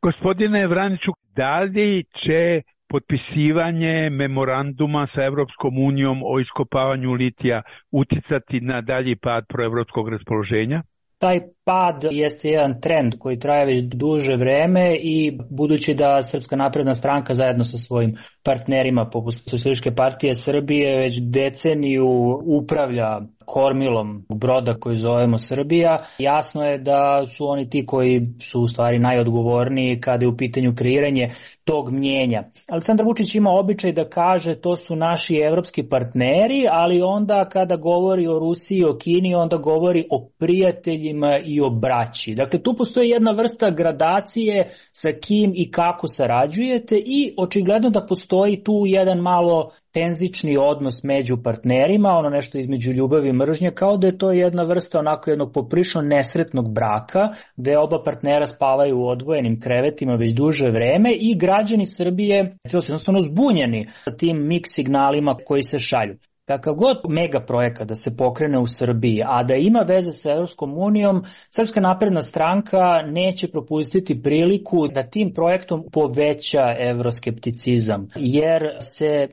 Gospodine Vraniću, da li će potpisivanje memoranduma sa Evropskom unijom o iskopavanju litija uticati na dalji pad proevropskog raspoloženja? Taj pad jeste jedan trend koji traje već duže vreme i budući da Srpska napredna stranka zajedno sa svojim partnerima poput Socijalističke partije Srbije već deceniju upravlja kormilom broda koji zovemo Srbija, jasno je da su oni ti koji su u stvari najodgovorniji kada je u pitanju kreiranje tog mnjenja. Aleksandar Vučić ima običaj da kaže to su naši evropski partneri, ali onda kada govori o Rusiji i o Kini, onda govori o prijateljima i o braći. Dakle, tu postoji jedna vrsta gradacije sa kim i kako sarađujete i očigledno da postoji tu jedan malo tenzični odnos među partnerima, ono nešto između ljubavi i mržnje, kao da je to jedna vrsta onako jednog poprično nesretnog braka, gde oba partnera spavaju u odvojenim krevetima već duže vreme i građani Srbije su jednostavno zbunjeni tim mix signalima koji se šalju. Kakav god mega projekat da se pokrene u Srbiji, a da ima veze sa Evropskom unijom, Srpska napredna stranka neće propustiti priliku da tim projektom poveća evroskepticizam, jer se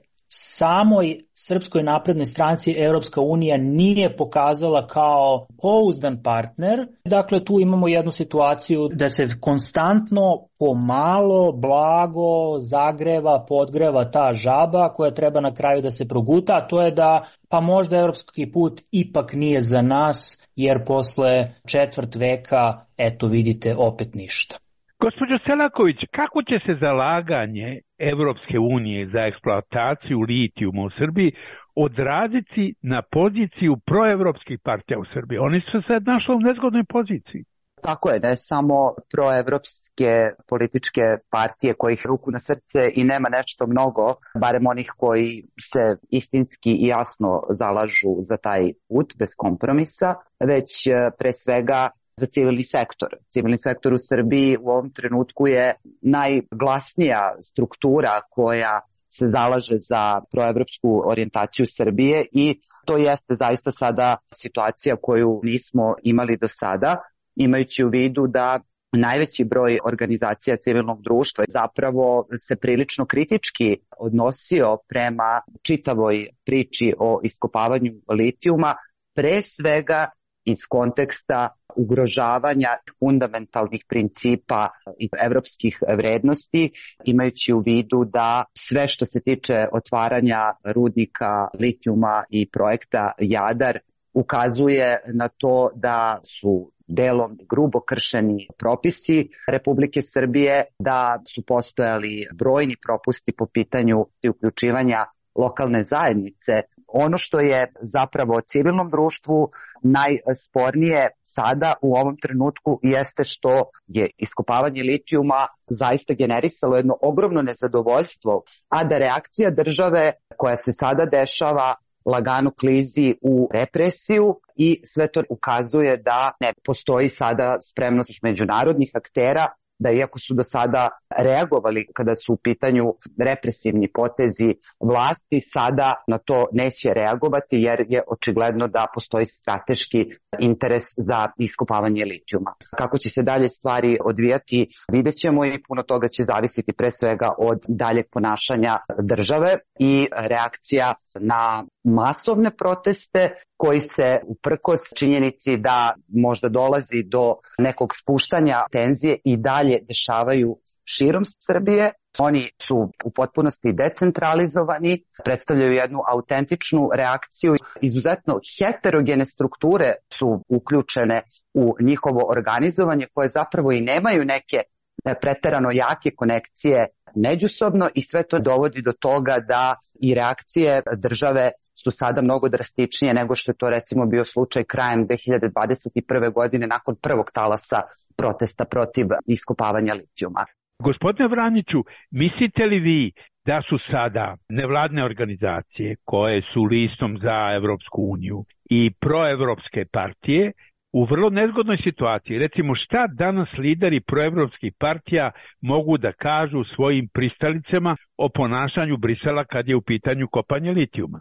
samoj Srpskoj naprednoj stranci Evropska unija nije pokazala kao pouzdan partner. Dakle, tu imamo jednu situaciju da se konstantno, pomalo, blago zagreva, podgreva ta žaba koja treba na kraju da se proguta, a to je da pa možda evropski put ipak nije za nas, jer posle četvrt veka, eto vidite, opet ništa. Gospođo Selaković, kako će se zalaganje Evropske unije za eksploataciju litijuma u Srbiji odraziti na poziciju proevropskih partija u Srbiji? Oni su se našli u nezgodnoj poziciji. Tako je, ne samo proevropske političke partije kojih ruku na srce i nema nešto mnogo, barem onih koji se istinski i jasno zalažu za taj put bez kompromisa, već pre svega za civilni sektor. Civilni sektor u Srbiji u ovom trenutku je najglasnija struktura koja se zalaže za proevropsku orijentaciju Srbije i to jeste zaista sada situacija koju nismo imali do sada, imajući u vidu da najveći broj organizacija civilnog društva zapravo se prilično kritički odnosio prema čitavoj priči o iskopavanju litijuma, pre svega iz konteksta ugrožavanja fundamentalnih principa i evropskih vrednosti, imajući u vidu da sve što se tiče otvaranja rudnika litijuma i projekta Jadar ukazuje na to da su delom grubo kršeni propisi Republike Srbije, da su postojali brojni propusti po pitanju uključivanja lokalne zajednice. Ono što je zapravo civilnom društvu najspornije sada u ovom trenutku jeste što je iskopavanje litijuma zaista generisalo jedno ogromno nezadovoljstvo, a da reakcija države koja se sada dešava lagano klizi u represiju i sve to ukazuje da ne postoji sada spremnost međunarodnih aktera, da iako su do sada reagovali kada su u pitanju represivni potezi vlasti, sada na to neće reagovati jer je očigledno da postoji strateški interes za iskopavanje litijuma. Kako će se dalje stvari odvijati, vidjet ćemo i puno toga će zavisiti pre svega od daljeg ponašanja države i reakcija na masovne proteste koji se uprkos činjenici da možda dolazi do nekog spuštanja tenzije i dalje dešavaju širom Srbije. Oni su u potpunosti decentralizovani, predstavljaju jednu autentičnu reakciju. Izuzetno heterogene strukture su uključene u njihovo organizovanje koje zapravo i nemaju neke preterano jake konekcije međusobno i sve to dovodi do toga da i reakcije države su sada mnogo drastičnije nego što je to recimo bio slučaj krajem dve hiljade dvadeset prve. godine nakon prvog talasa protesta protiv iskopavanja litijuma. Gospodine Vraniću, mislite li vi da su sada nevladne organizacije koje su listom za Evropsku uniju i proevropske partije u vrlo nezgodnoj situaciji? Recimo, šta danas lideri proevropskih partija mogu da kažu svojim pristalicama o ponašanju Brisela kad je u pitanju kopanje litijuma?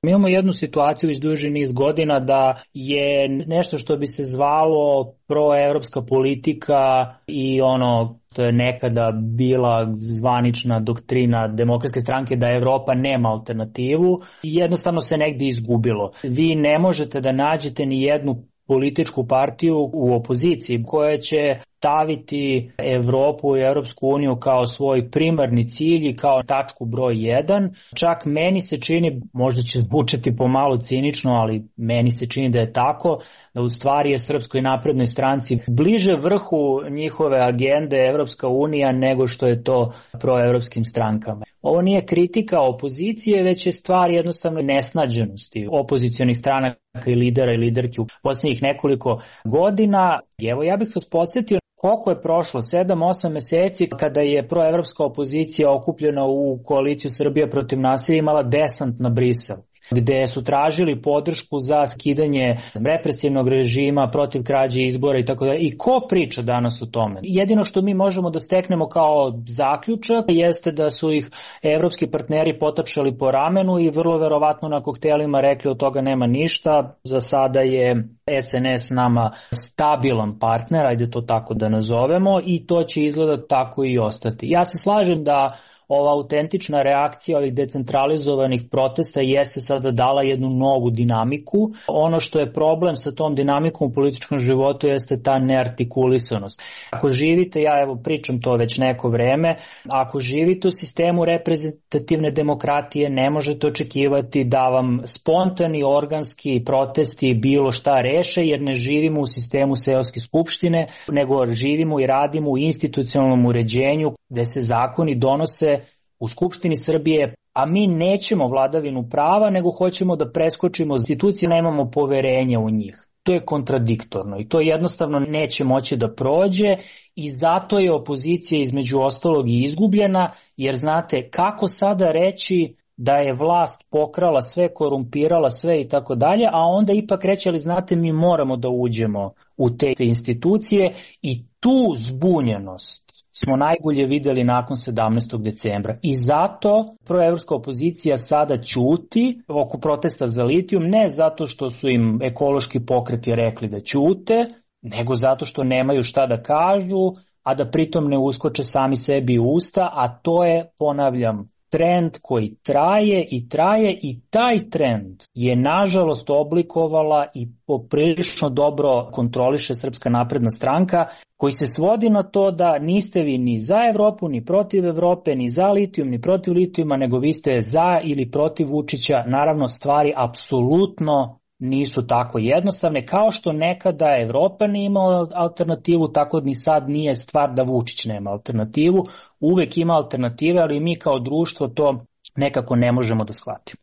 Mi imamo jednu situaciju iz duži niz godina da je nešto što bi se zvalo proevropska politika i ono to je nekada bila zvanična doktrina Demokratske stranke da Evropa nema alternativu, jednostavno se negdje izgubilo. Vi ne možete da nađete ni jednu političku partiju u opoziciji koja će staviti Evropu i Europsku uniju kao svoj primarni cilj i kao tačku broj jedan. Čak meni se čini, možda će zvučati pomalo cinično, ali meni se čini da je tako, da u stvari je Srpskoj naprednoj stranci bliže vrhu njihove agende Evropska unija nego što je to proevropskim strankama. Ovo nije kritika opozicije, već je stvar jednostavno nesnađenosti opozicionih stranaka i lidera i liderki u posljednjih nekoliko godina. Evo, ja bih vas podsjetio koliko je prošlo, sedam osam meseci kada je proevropska opozicija okupljena u koaliciju Srbija protiv nasilja imala desant na Brisel, gde su tražili podršku za skidanje represivnog režima protiv krađe izbora i tako dalje. I ko priča danas o tome? Jedino što mi možemo da steknemo kao zaključak jeste da su ih evropski partneri potapšali po ramenu i vrlo verovatno na koktelima rekli od toga nema ništa. Za sada je S N S nama stabilan partner, ajde to tako da nazovemo, i to će izgledati tako i ostati. Ja se slažem da ova autentična reakcija ovih decentralizovanih protesta jeste sada dala jednu novu dinamiku. Ono što je problem sa tom dinamikom u političkom životu jeste ta neartikulisanost. Ako živite, ja evo pričam to već neko vreme, ako živite u sistemu reprezentativne demokratije, ne možete očekivati da vam spontani organski protesti bilo šta reše, jer ne živimo u sistemu seoske skupštine, nego živimo i radimo u institucionalnom uređenju gde se zakoni donose u Skupštini Srbije, a mi nećemo vladavinu prava, nego hoćemo da preskočimo institucije, nemamo poverenja u njih. To je kontradiktorno i to jednostavno neće moći da prođe i zato je opozicija između ostalog i izgubljena, jer znate kako sada reći da je vlast pokrala sve, korumpirala sve i tako dalje, a onda ipak reći, ali znate, mi moramo da uđemo u te institucije i tu zbunjenost smo najbolje videli nakon sedamnaestog decembra. I zato proevropska opozicija sada ćuti oko protesta za litijum, ne zato što su im ekološki pokreti rekli da ćute, nego zato što nemaju šta da kažu, a da pritom ne uskoče sami sebi u usta, a to je, ponavljam, trend koji traje i traje i taj trend je nažalost oblikovala i poprilično dobro kontroliše Srpska napredna stranka, koji se svodi na to da niste vi ni za Evropu, ni protiv Evrope, ni za litijum, ni protiv litijuma, nego vi ste za ili protiv Vučića. Naravno, stvari apsolutno nisu tako jednostavne, kao što nekada Evropa nije imala alternativu, tako ni sad nije stvar da Vučić nema alternativu, uvek ima alternative, ali mi kao društvo to nekako ne možemo da shvatimo.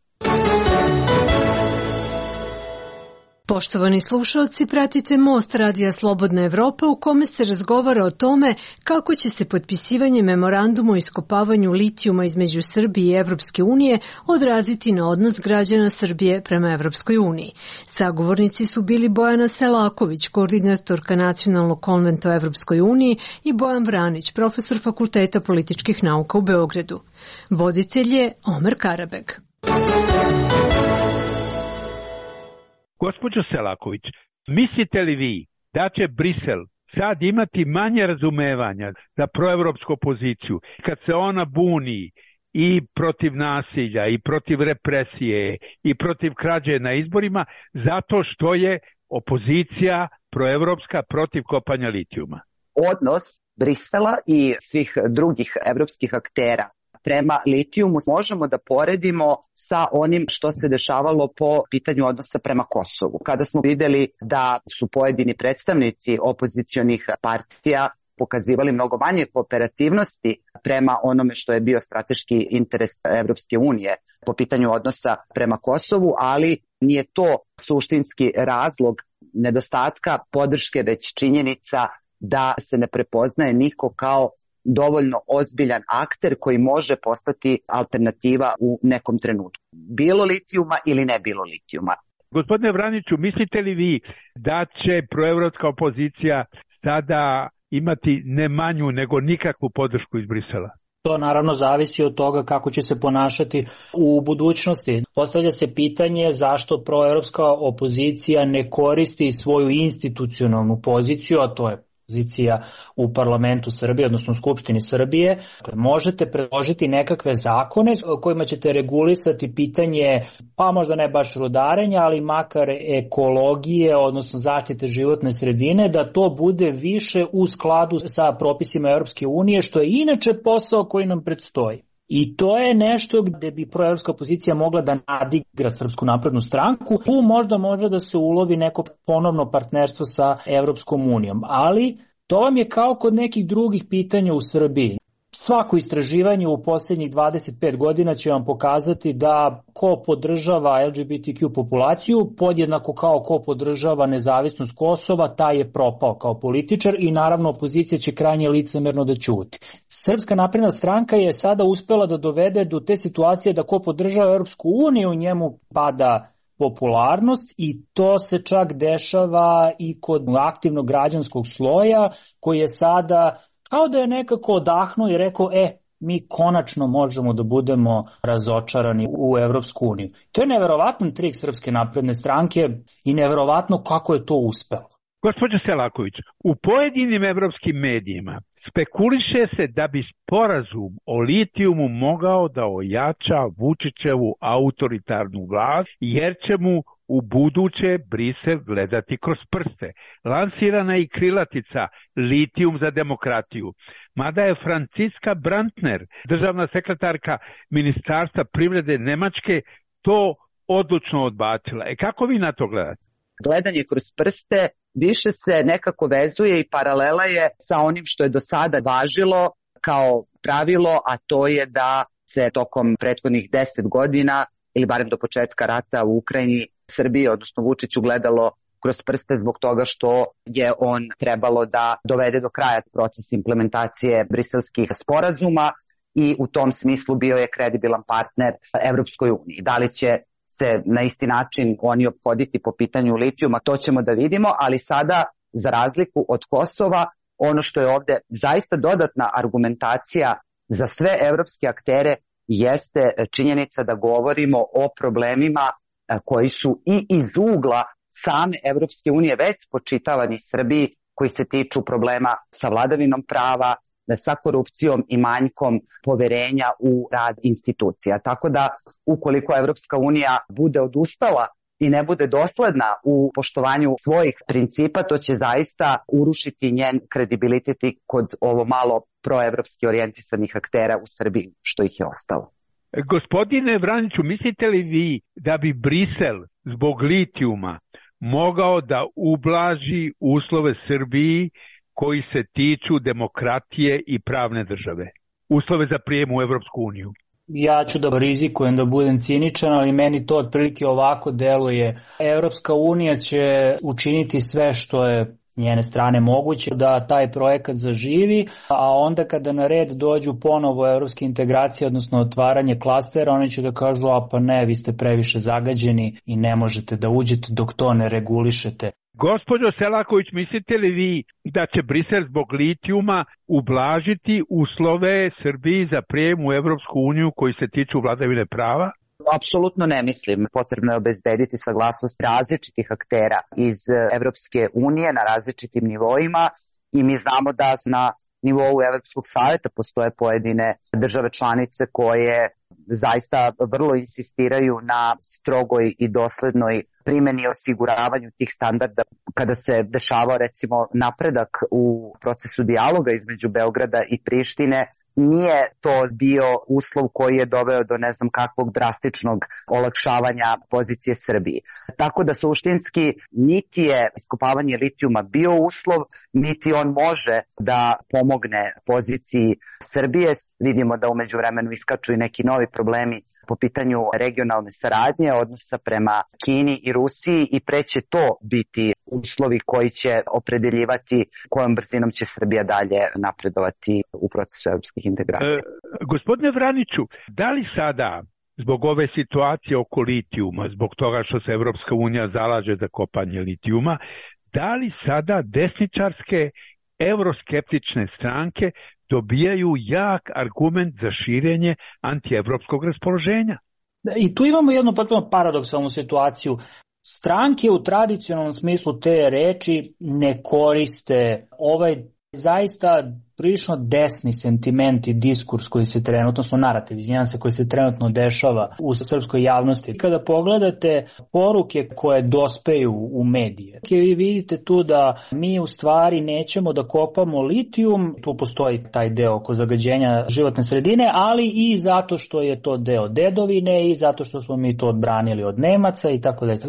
Poštovani slušalci, pratite Most Radija Slobodna Evropa u kome se razgovara o tome kako će se potpisivanje memoranduma o iskopavanju litijuma između Srbije i Evropske unije odraziti na odnos građana Srbije prema Evropskoj uniji. Sagovornici su bili Bojana Selaković, koordinatorka Nacionalnog konventa o Evropskoj uniji, i Bojan Vranić, profesor Fakulteta političkih nauka u Beogradu. Voditelj je Omer Karabeg. Gospođo Selaković, mislite li vi da će Brisel sad imati manje razumevanja za proevropsku opoziciju kad se ona buni i protiv nasilja i protiv represije i protiv krađe na izborima zato što je opozicija proevropska protiv kopanja litijuma? Odnos Brisela i svih drugih evropskih aktera prema litijumu možemo da poredimo sa onim što se dešavalo po pitanju odnosa prema Kosovu. Kada smo videli da su pojedini predstavnici opozicionih partija pokazivali mnogo manje kooperativnosti prema onome što je bio strateški interes Evropske unije po pitanju odnosa prema Kosovu, ali nije to suštinski razlog nedostatka podrške, već činjenica da se ne prepoznaje niko kao dovoljno ozbiljan akter koji može postati alternativa u nekom trenutku. Bilo litijuma ili ne bilo litijuma. Gospodine Vraniću, mislite li vi da će proevropska opozicija sada imati ne manju nego nikakvu podršku iz Brisela? To naravno zavisi od toga kako će se ponašati u budućnosti. Postavlja se pitanje zašto proevropska opozicija ne koristi svoju institucionalnu poziciju, a to je pozicija u parlamentu Srbije, odnosno u Skupštini Srbije. Možete predložiti nekakve zakone kojima ćete regulisati pitanje, pa možda ne baš rudarenja, ali makar ekologije, odnosno zaštite životne sredine, da to bude više u skladu sa propisima Europske unije, što je inače posao koji nam predstoji. I to je nešto gde bi proevropska opozicija mogla da nadigra Srpsku naprednu stranku. Tu možda može da se ulovi neko ponovno partnerstvo sa Evropskom unijom. Ali to vam je kao kod nekih drugih pitanja u Srbiji. Svako istraživanje u posljednjih dvadeset pet godina će vam pokazati da ko podržava L G B T Q populaciju, podjednako kao ko podržava nezavisnost Kosova, taj je propao kao političar i naravno opozicija će krajnje licemerno da ćuti. Srpska napredna stranka je sada uspela da dovede do te situacije da ko podržava Europsku uniju, njemu pada popularnost i to se čak dešava i kod aktivnog građanskog sloja koji je sada kao da je nekako odahnuo i rekao, e, mi konačno možemo da budemo razočarani u Evropsku uniju. To je neverovatan trik Srpske napredne stranke i neverovatno kako je to uspelo. Gospođo Selaković, u pojedinim evropskim medijima spekuliše se da bi sporazum o litijumu mogao da ojača Vučićevu autoritarnu vlast, jer će mu u buduće Brisel gledati kroz prste. Lansirana je i krilatica litijum za demokratiju. Mada je Franciska Brantner, državna sekretarka Ministarstva privrede Nemačke, to odlučno odbacila. E kako vi na to gledate? Gledanje kroz prste više se nekako vezuje i paralela je sa onim što je do sada važilo kao pravilo, a to je da se tokom prethodnih deset godina ili barem do početka rata u Ukrajini Srbije, odnosno Vučiću, gledalo kroz prste zbog toga što je on trebalo da dovede do kraja proces implementacije briselskih sporazuma i u tom smislu bio je kredibilan partner Evropskoj uniji. Da li će se na isti način oni ophoditi po pitanju litijuma, to ćemo da vidimo, ali sada, za razliku od Kosova, ono što je ovde zaista dodatna argumentacija za sve evropske aktere jeste činjenica da govorimo o problemima koji su i iz ugla same Evropske unije već spočitavani Srbiji, koji se tiču problema sa vladavinom prava, sa korupcijom i manjkom poverenja u rad institucija. Tako da, ukoliko Evropska unija bude odustala i ne bude dosledna u poštovanju svojih principa, to će zaista urušiti njen kredibilitet kod ovo malo proevropski orijentisanih aktera u Srbiji, što ih je ostalo. Gospodine Vraniću, mislite li vi da bi Brisel zbog litijuma mogao da ublaži uslove Srbiji koji se tiču demokratije i pravne države? Uslove za prijem u Evropsku uniju? Ja ću da rizikujem da budem ciničan, ali meni to otprilike ovako deluje. Evropska unija će učiniti sve što je njene strane moguće da taj projekat zaživi, a onda kada na red dođu ponovo evropske integracije, odnosno otvaranje klastera, oni će da kažu, a pa ne, vi ste previše zagađeni i ne možete da uđete dok to ne regulišete. Gospođo Selaković, mislite li vi da će Brisel zbog litijuma ublažiti uslove Srbiji za prijem u Evropsku uniju koji se tiču vladavine prava? Apsolutno ne mislim. Potrebno je obezbediti saglasnost različitih aktera iz Evropske unije na različitim nivoima i mi znamo da na nivou Evropskog saveta postoje pojedine države članice koje zaista vrlo insistiraju na strogoj i doslednoj primjeni i osiguravanju tih standarda. Kada se dešavao recimo napredak u procesu dijaloga između Beograda i Prištine, nije to bio uslov koji je doveo do ne znam kakvog drastičnog olakšavanja pozicije Srbiji. Tako da suštinski niti je iskopavanje litijuma bio uslov, niti on može da pomogne poziciji Srbije. Vidimo da umeđu vremenu iskaču i neki novi problemi po pitanju regionalne saradnje, odnosa prema Kini i Rusiji i preće to biti uslovi koji će opredeljivati kojom brzinom će Srbija dalje napredovati u procesu evropskih integracija. E, gospodine Vraniću, da li sada zbog ove situacije oko litijuma, zbog toga što se Evropska unija zalaže za kopanje litijuma, da li sada desničarske euroskeptične stranke dobijaju jak argument za širenje antievropskog raspoloženja. I tu imamo jednu potpuno paradoksalnu situaciju. Stranke u tradicionalnom smislu te reči ne koriste ovaj zaista prilično desni sentiment i diskurs koji se trenutno, odnosno narativ, izvinjam se, koji se trenutno dešava u srpskoj javnosti. Kada pogledate poruke koje dospeju u medije, vi vidite tu da mi u stvari nećemo da kopamo litijum, tu postoji taj deo oko zagađenja životne sredine, ali i zato što je to deo dedovine i zato što smo mi to odbranili od Nemaca i tako dalje.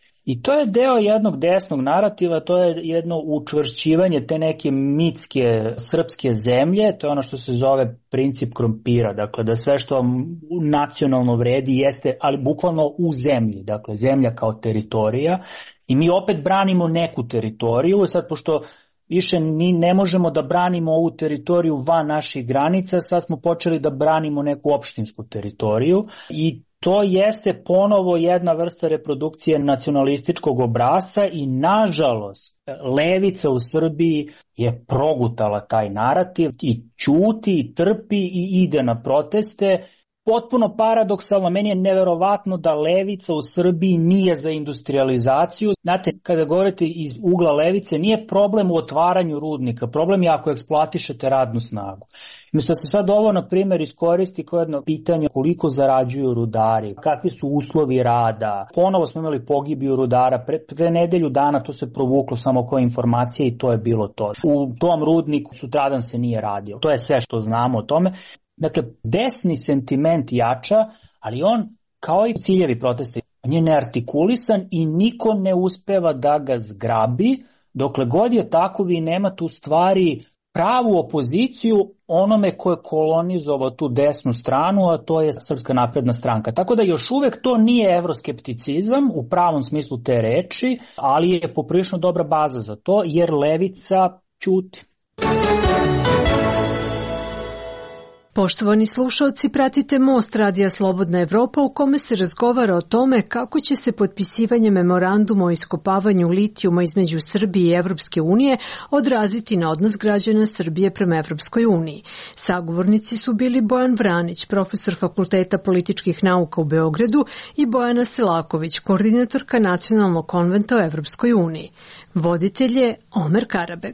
I to je deo jednog desnog narativa, to je jedno učvršćivanje te neke mitske srpske zemlje, to je ono što se zove princip krompira, dakle da sve što nacionalno vredi jeste, ali bukvalno u zemlji, dakle zemlja kao teritorija i mi opet branimo neku teritoriju, sad pošto više ni ne možemo da branimo ovu teritoriju van naših granica, sad smo počeli da branimo neku opštinsku teritoriju i to jeste ponovo jedna vrsta reprodukcije nacionalističkog obrasca i nažalost levica u Srbiji je progutala taj narativ i ćuti i trpi i ide na proteste. Potpuno paradoksalno, meni je neverovatno da levica u Srbiji nije za industrializaciju. Znate, kada govorite iz ugla levice, nije problem u otvaranju rudnika, problem je ako eksploatišete radnu snagu. Umjesto da se sad ovo, na primjer, iskoristi kao jedno pitanje koliko zarađuju rudari, kakvi su uslovi rada. Ponovo smo imali pogibiju rudara, pre, pre nedelju dana to se provuklo samo kao informacija i to je bilo to. U tom rudniku sutradan se nije radio. To je sve što znamo o tome. Dakle, desni sentiment jača, ali on, kao i ciljevi protesta, on je neartikulisan i niko ne uspeva da ga zgrabi. Dokle god je tako, vi nemate u stvari pravu opoziciju onome ko je kolonizovao tu desnu stranu, a to je Srpska napredna stranka. Tako da još uvek to nije evroskepticizam u pravom smislu te reči, ali je poprilično dobra baza za to, jer levica ćuti. Poštovani slušalci, pratite Most Radija Slobodna Evropa u kome se razgovara o tome kako će se potpisivanje memoranduma o iskopavanju litijuma između Srbije i Evropske unije odraziti na odnos građana Srbije prema Evropskoj uniji. Sagovornici su bili Bojan Vranić, profesor Fakulteta političkih nauka u Beogradu i Bojana Selaković, koordinatorka Nacionalnog konventa o Evropskoj uniji. Voditelj je Omer Karabeg.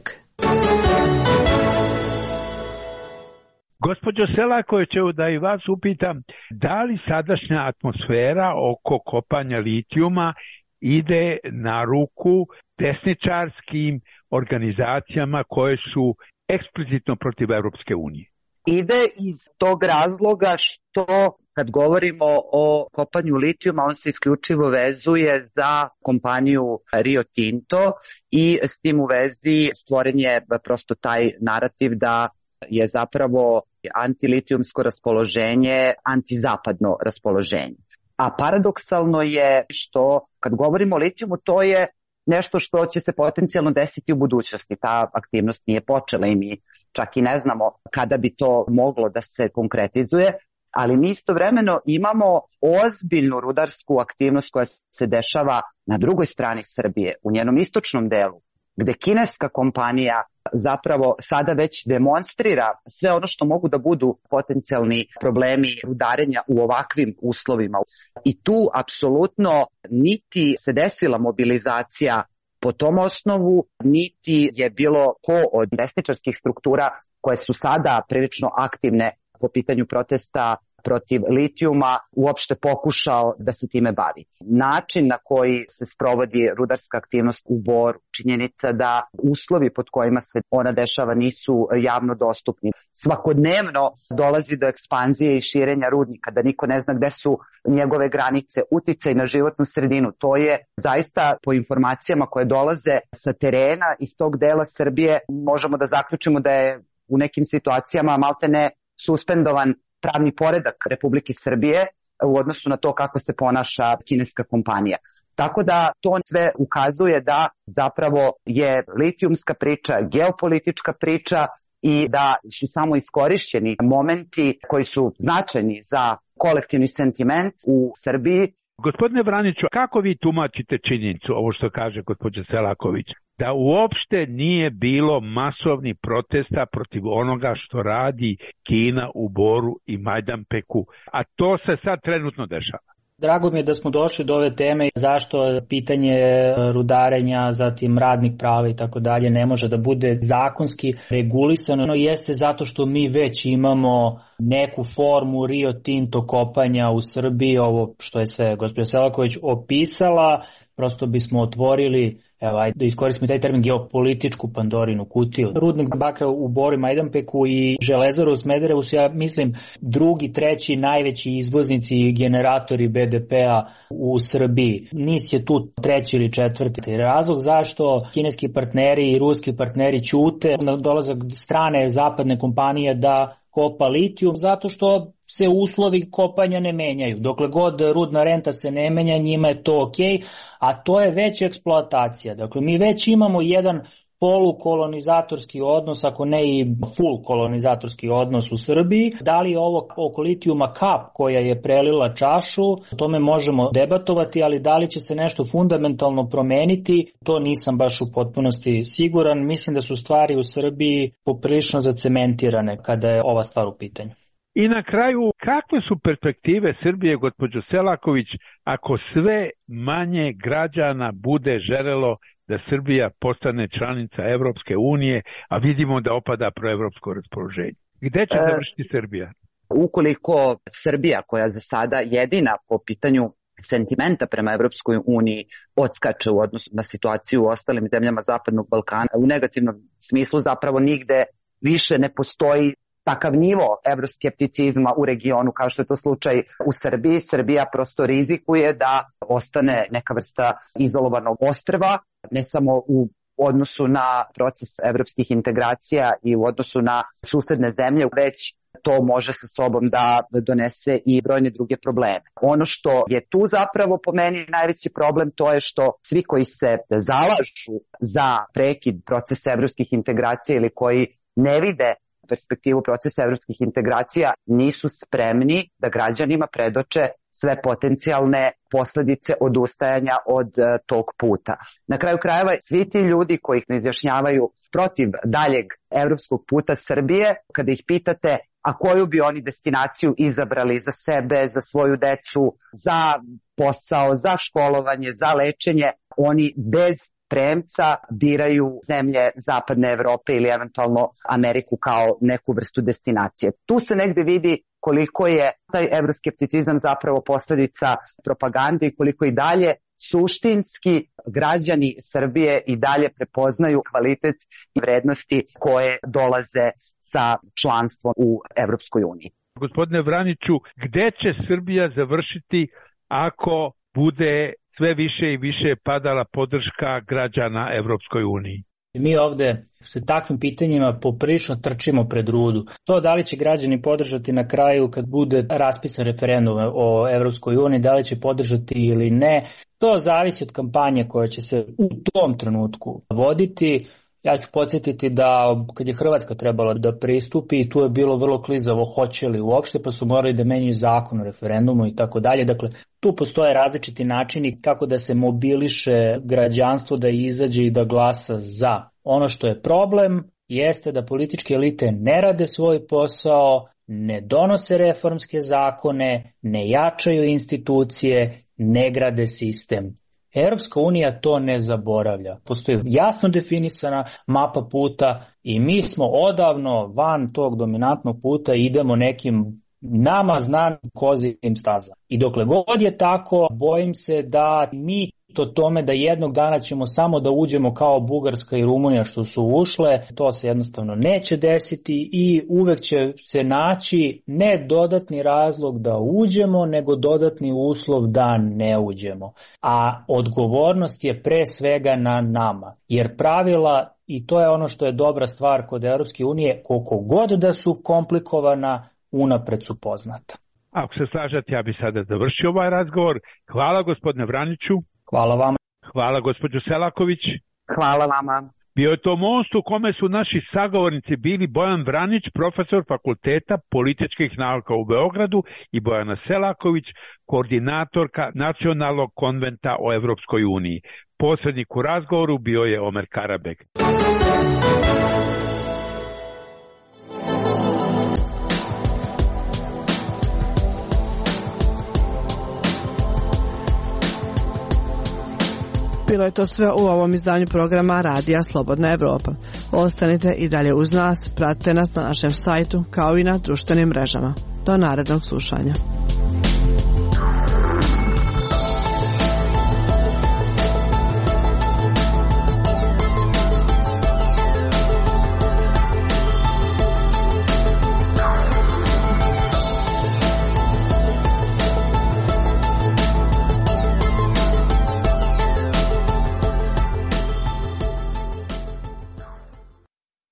Gospođo Selaković, da i vas upitam, da li sadašnja atmosfera oko kopanja litijuma ide na ruku desničarskim organizacijama koje su eksplicitno protiv Evropske unije? Ide iz tog razloga što kad govorimo o kopanju litijuma, on se isključivo vezuje za kompaniju Rio Tinto i s tim u vezi stvoren je prosto taj narativ da je zapravo antilitijumsko raspoloženje antizapadno raspoloženje. A paradoksalno je što kad govorimo o litijumu, to je nešto što će se potencijalno desiti u budućnosti. Ta aktivnost nije počela i mi čak i ne znamo kada bi to moglo da se konkretizuje, ali mi istovremeno imamo ozbiljnu rudarsku aktivnost koja se dešava na drugoj strani Srbije, u njenom istočnom delu, gde kineska kompanija zapravo sada već demonstrira sve ono što mogu da budu potencijalni problemi rudarenja u ovakvim uslovima. I tu apsolutno niti se desila mobilizacija po tom osnovu, niti je bilo ko od desničarskih struktura koje su sada prilično aktivne po pitanju protesta protiv litijuma uopšte pokušao da se time bavi. Način na koji se sprovodi rudarska aktivnost u Boru, činjenica da uslovi pod kojima se ona dešava nisu javno dostupni. Svakodnevno dolazi do ekspanzije i širenja rudnika, da niko ne zna gde su njegove granice, uticaj na životnu sredinu. To je zaista po informacijama koje dolaze sa terena iz tog dela Srbije, možemo da zaključimo da je u nekim situacijama maltene suspendovan pravni poredak Republike Srbije u odnosu na to kako se ponaša kineska kompanija. Tako da to sve ukazuje da zapravo je litijumska priča, geopolitička priča i da su samo iskorišćeni momenti koji su značajni za kolektivni sentiment u Srbiji. Gospodine Vraniću, kako vi tumačite činjenicu, ovo što kaže gospođa Selaković, da uopšte nije bilo masovnih protesta protiv onoga što radi Kina u Boru i Majdanpeku, a to se sad trenutno dešava. Drago mi je da smo došli do ove teme, zašto pitanje rudarenja, zatim radnih prava i tako dalje ne može da bude zakonski regulisano. No, jeste zato što mi već imamo neku formu Rio Tinto kopanja u Srbiji, ovo što je sve gospođa Selaković opisala, prosto bismo otvorili, evo, da iskoristimo taj termin, geopolitičku Pandorinu kutiju. Rudnik bakra u Boru i Majdanpeku i Železaru u Smederevu su, ja mislim, drugi, treći najveći izvoznici i generatori be de pea u Srbiji. NIS je tu treći ili četvrti. Razlog zašto kineski partneri i ruski partneri ćute na dolazak strane zapadne kompanije da kopa litijum, zato što se uslovi kopanja ne menjaju. Dokle god rudna renta se ne menja, njima je to ok, a to je već eksploatacija. Dakle, mi već imamo jedan polukolonizatorski odnos, ako ne i full kolonizatorski odnos u Srbiji. Da li je ovo oko litijuma kap koja je prelila čašu, o tome možemo debatovati, ali da li će se nešto fundamentalno promeniti, to nisam baš u potpunosti siguran. Mislim da su stvari u Srbiji poprilično zacementirane kada je ova stvar u pitanju. I na kraju, kakve su perspektive Srbije, gospođo Selaković, ako sve manje građana bude želelo da Srbija postane članica Evropske unije, a vidimo da opada proevropsko raspoloženje? Gde će završiti e, Srbija? Ukoliko Srbija, koja za sada jedina po pitanju sentimenta prema Evropskoj uniji odskače u odnosu na situaciju u ostalim zemljama Zapadnog Balkana, u negativnom smislu zapravo nigde više ne postoji takav nivo evroskepticizma u regionu kao što je to slučaj u Srbiji. Srbija prosto rizikuje da ostane neka vrsta izolovanog ostrva, ne samo u odnosu na proces evropskih integracija i u odnosu na susedne zemlje, već to može sa sobom da donese i brojne druge probleme. Ono što je tu zapravo po meni najveći problem, to je što svi koji se zalažu za prekid procesa evropskih integracija ili koji ne vide perspektivu procesa evropskih integracija nisu spremni da građanima predoče sve potencijalne posledice odustajanja od uh, tog puta. Na kraju krajeva, svi ti ljudi koji ih ne izjašnjavaju protiv daljeg evropskog puta Srbije, kada ih pitate a koju bi oni destinaciju izabrali za sebe, za svoju decu, za posao, za školovanje, za lečenje, oni bez premca biraju zemlje Zapadne Evrope ili eventualno Ameriku kao neku vrstu destinacije. Tu se negde vidi koliko je taj evroskepticizam zapravo posljedica propagande i koliko i dalje suštinski građani Srbije i dalje prepoznaju kvalitet i vrednosti koje dolaze sa članstvom u Evropskoj uniji. Gospodine Vraniću, gde će Srbija završiti ako bude sve više i više padala podrška građana Evropskoj uniji? Mi ovde sa takvim pitanjima poprilično trčimo pred rudu. To da li će građani podržati na kraju kad bude raspisan referendum o Evropskoj uniji, da li će podržati ili ne, to zavisi od kampanje koja će se u tom trenutku voditi. Ja ću podsjetiti da kad je Hrvatska trebala da pristupi, tu je bilo vrlo klizavo hoće li uopšte, pa su morali da menjaju zakon o referendumu i tako dalje. Dakle, tu postoje različiti načini kako da se mobiliše građanstvo da izađe i da glasa za. Ono što je problem jeste da političke elite ne rade svoj posao, ne donose reformske zakone, ne jačaju institucije, ne grade sistem. Europska unija to ne zaboravlja. Postoji jasno definisana mapa puta i mi smo odavno van tog dominantnog puta idemo nekim nama znanim kozijim stazama. I dokle god je tako, bojim se da mi to tome da jednog dana ćemo samo da uđemo kao Bugarska i Rumunija što su ušle, to se jednostavno neće desiti i uvek će se naći ne dodatni razlog da uđemo, nego dodatni uslov da ne uđemo. A odgovornost je pre svega na nama, jer pravila, i to je ono što je dobra stvar kod Europske unije, koliko god da su komplikovana, unapred su poznata. Ako se slažete, ja bih sada završio ovaj razgovor. Hvala gospodine Vraniću. Hvala vama. Hvala gospođo Selaković. Hvala vama. Bio je to most u kome su naši sagovornici bili Bojan Vranić, profesor Fakulteta političkih nauka u Beogradu, i Bojana Selaković, koordinatorka Nacionalnog konventa o Evropskoj uniji. Posrednik u razgovoru bio je Omer Karabek. Bilo je to sve u ovom izdanju programa Radija Slobodna Evropa. Ostanite i dalje uz nas, pratite nas na našem sajtu kao i na društvenim mrežama. Do narednog slušanja.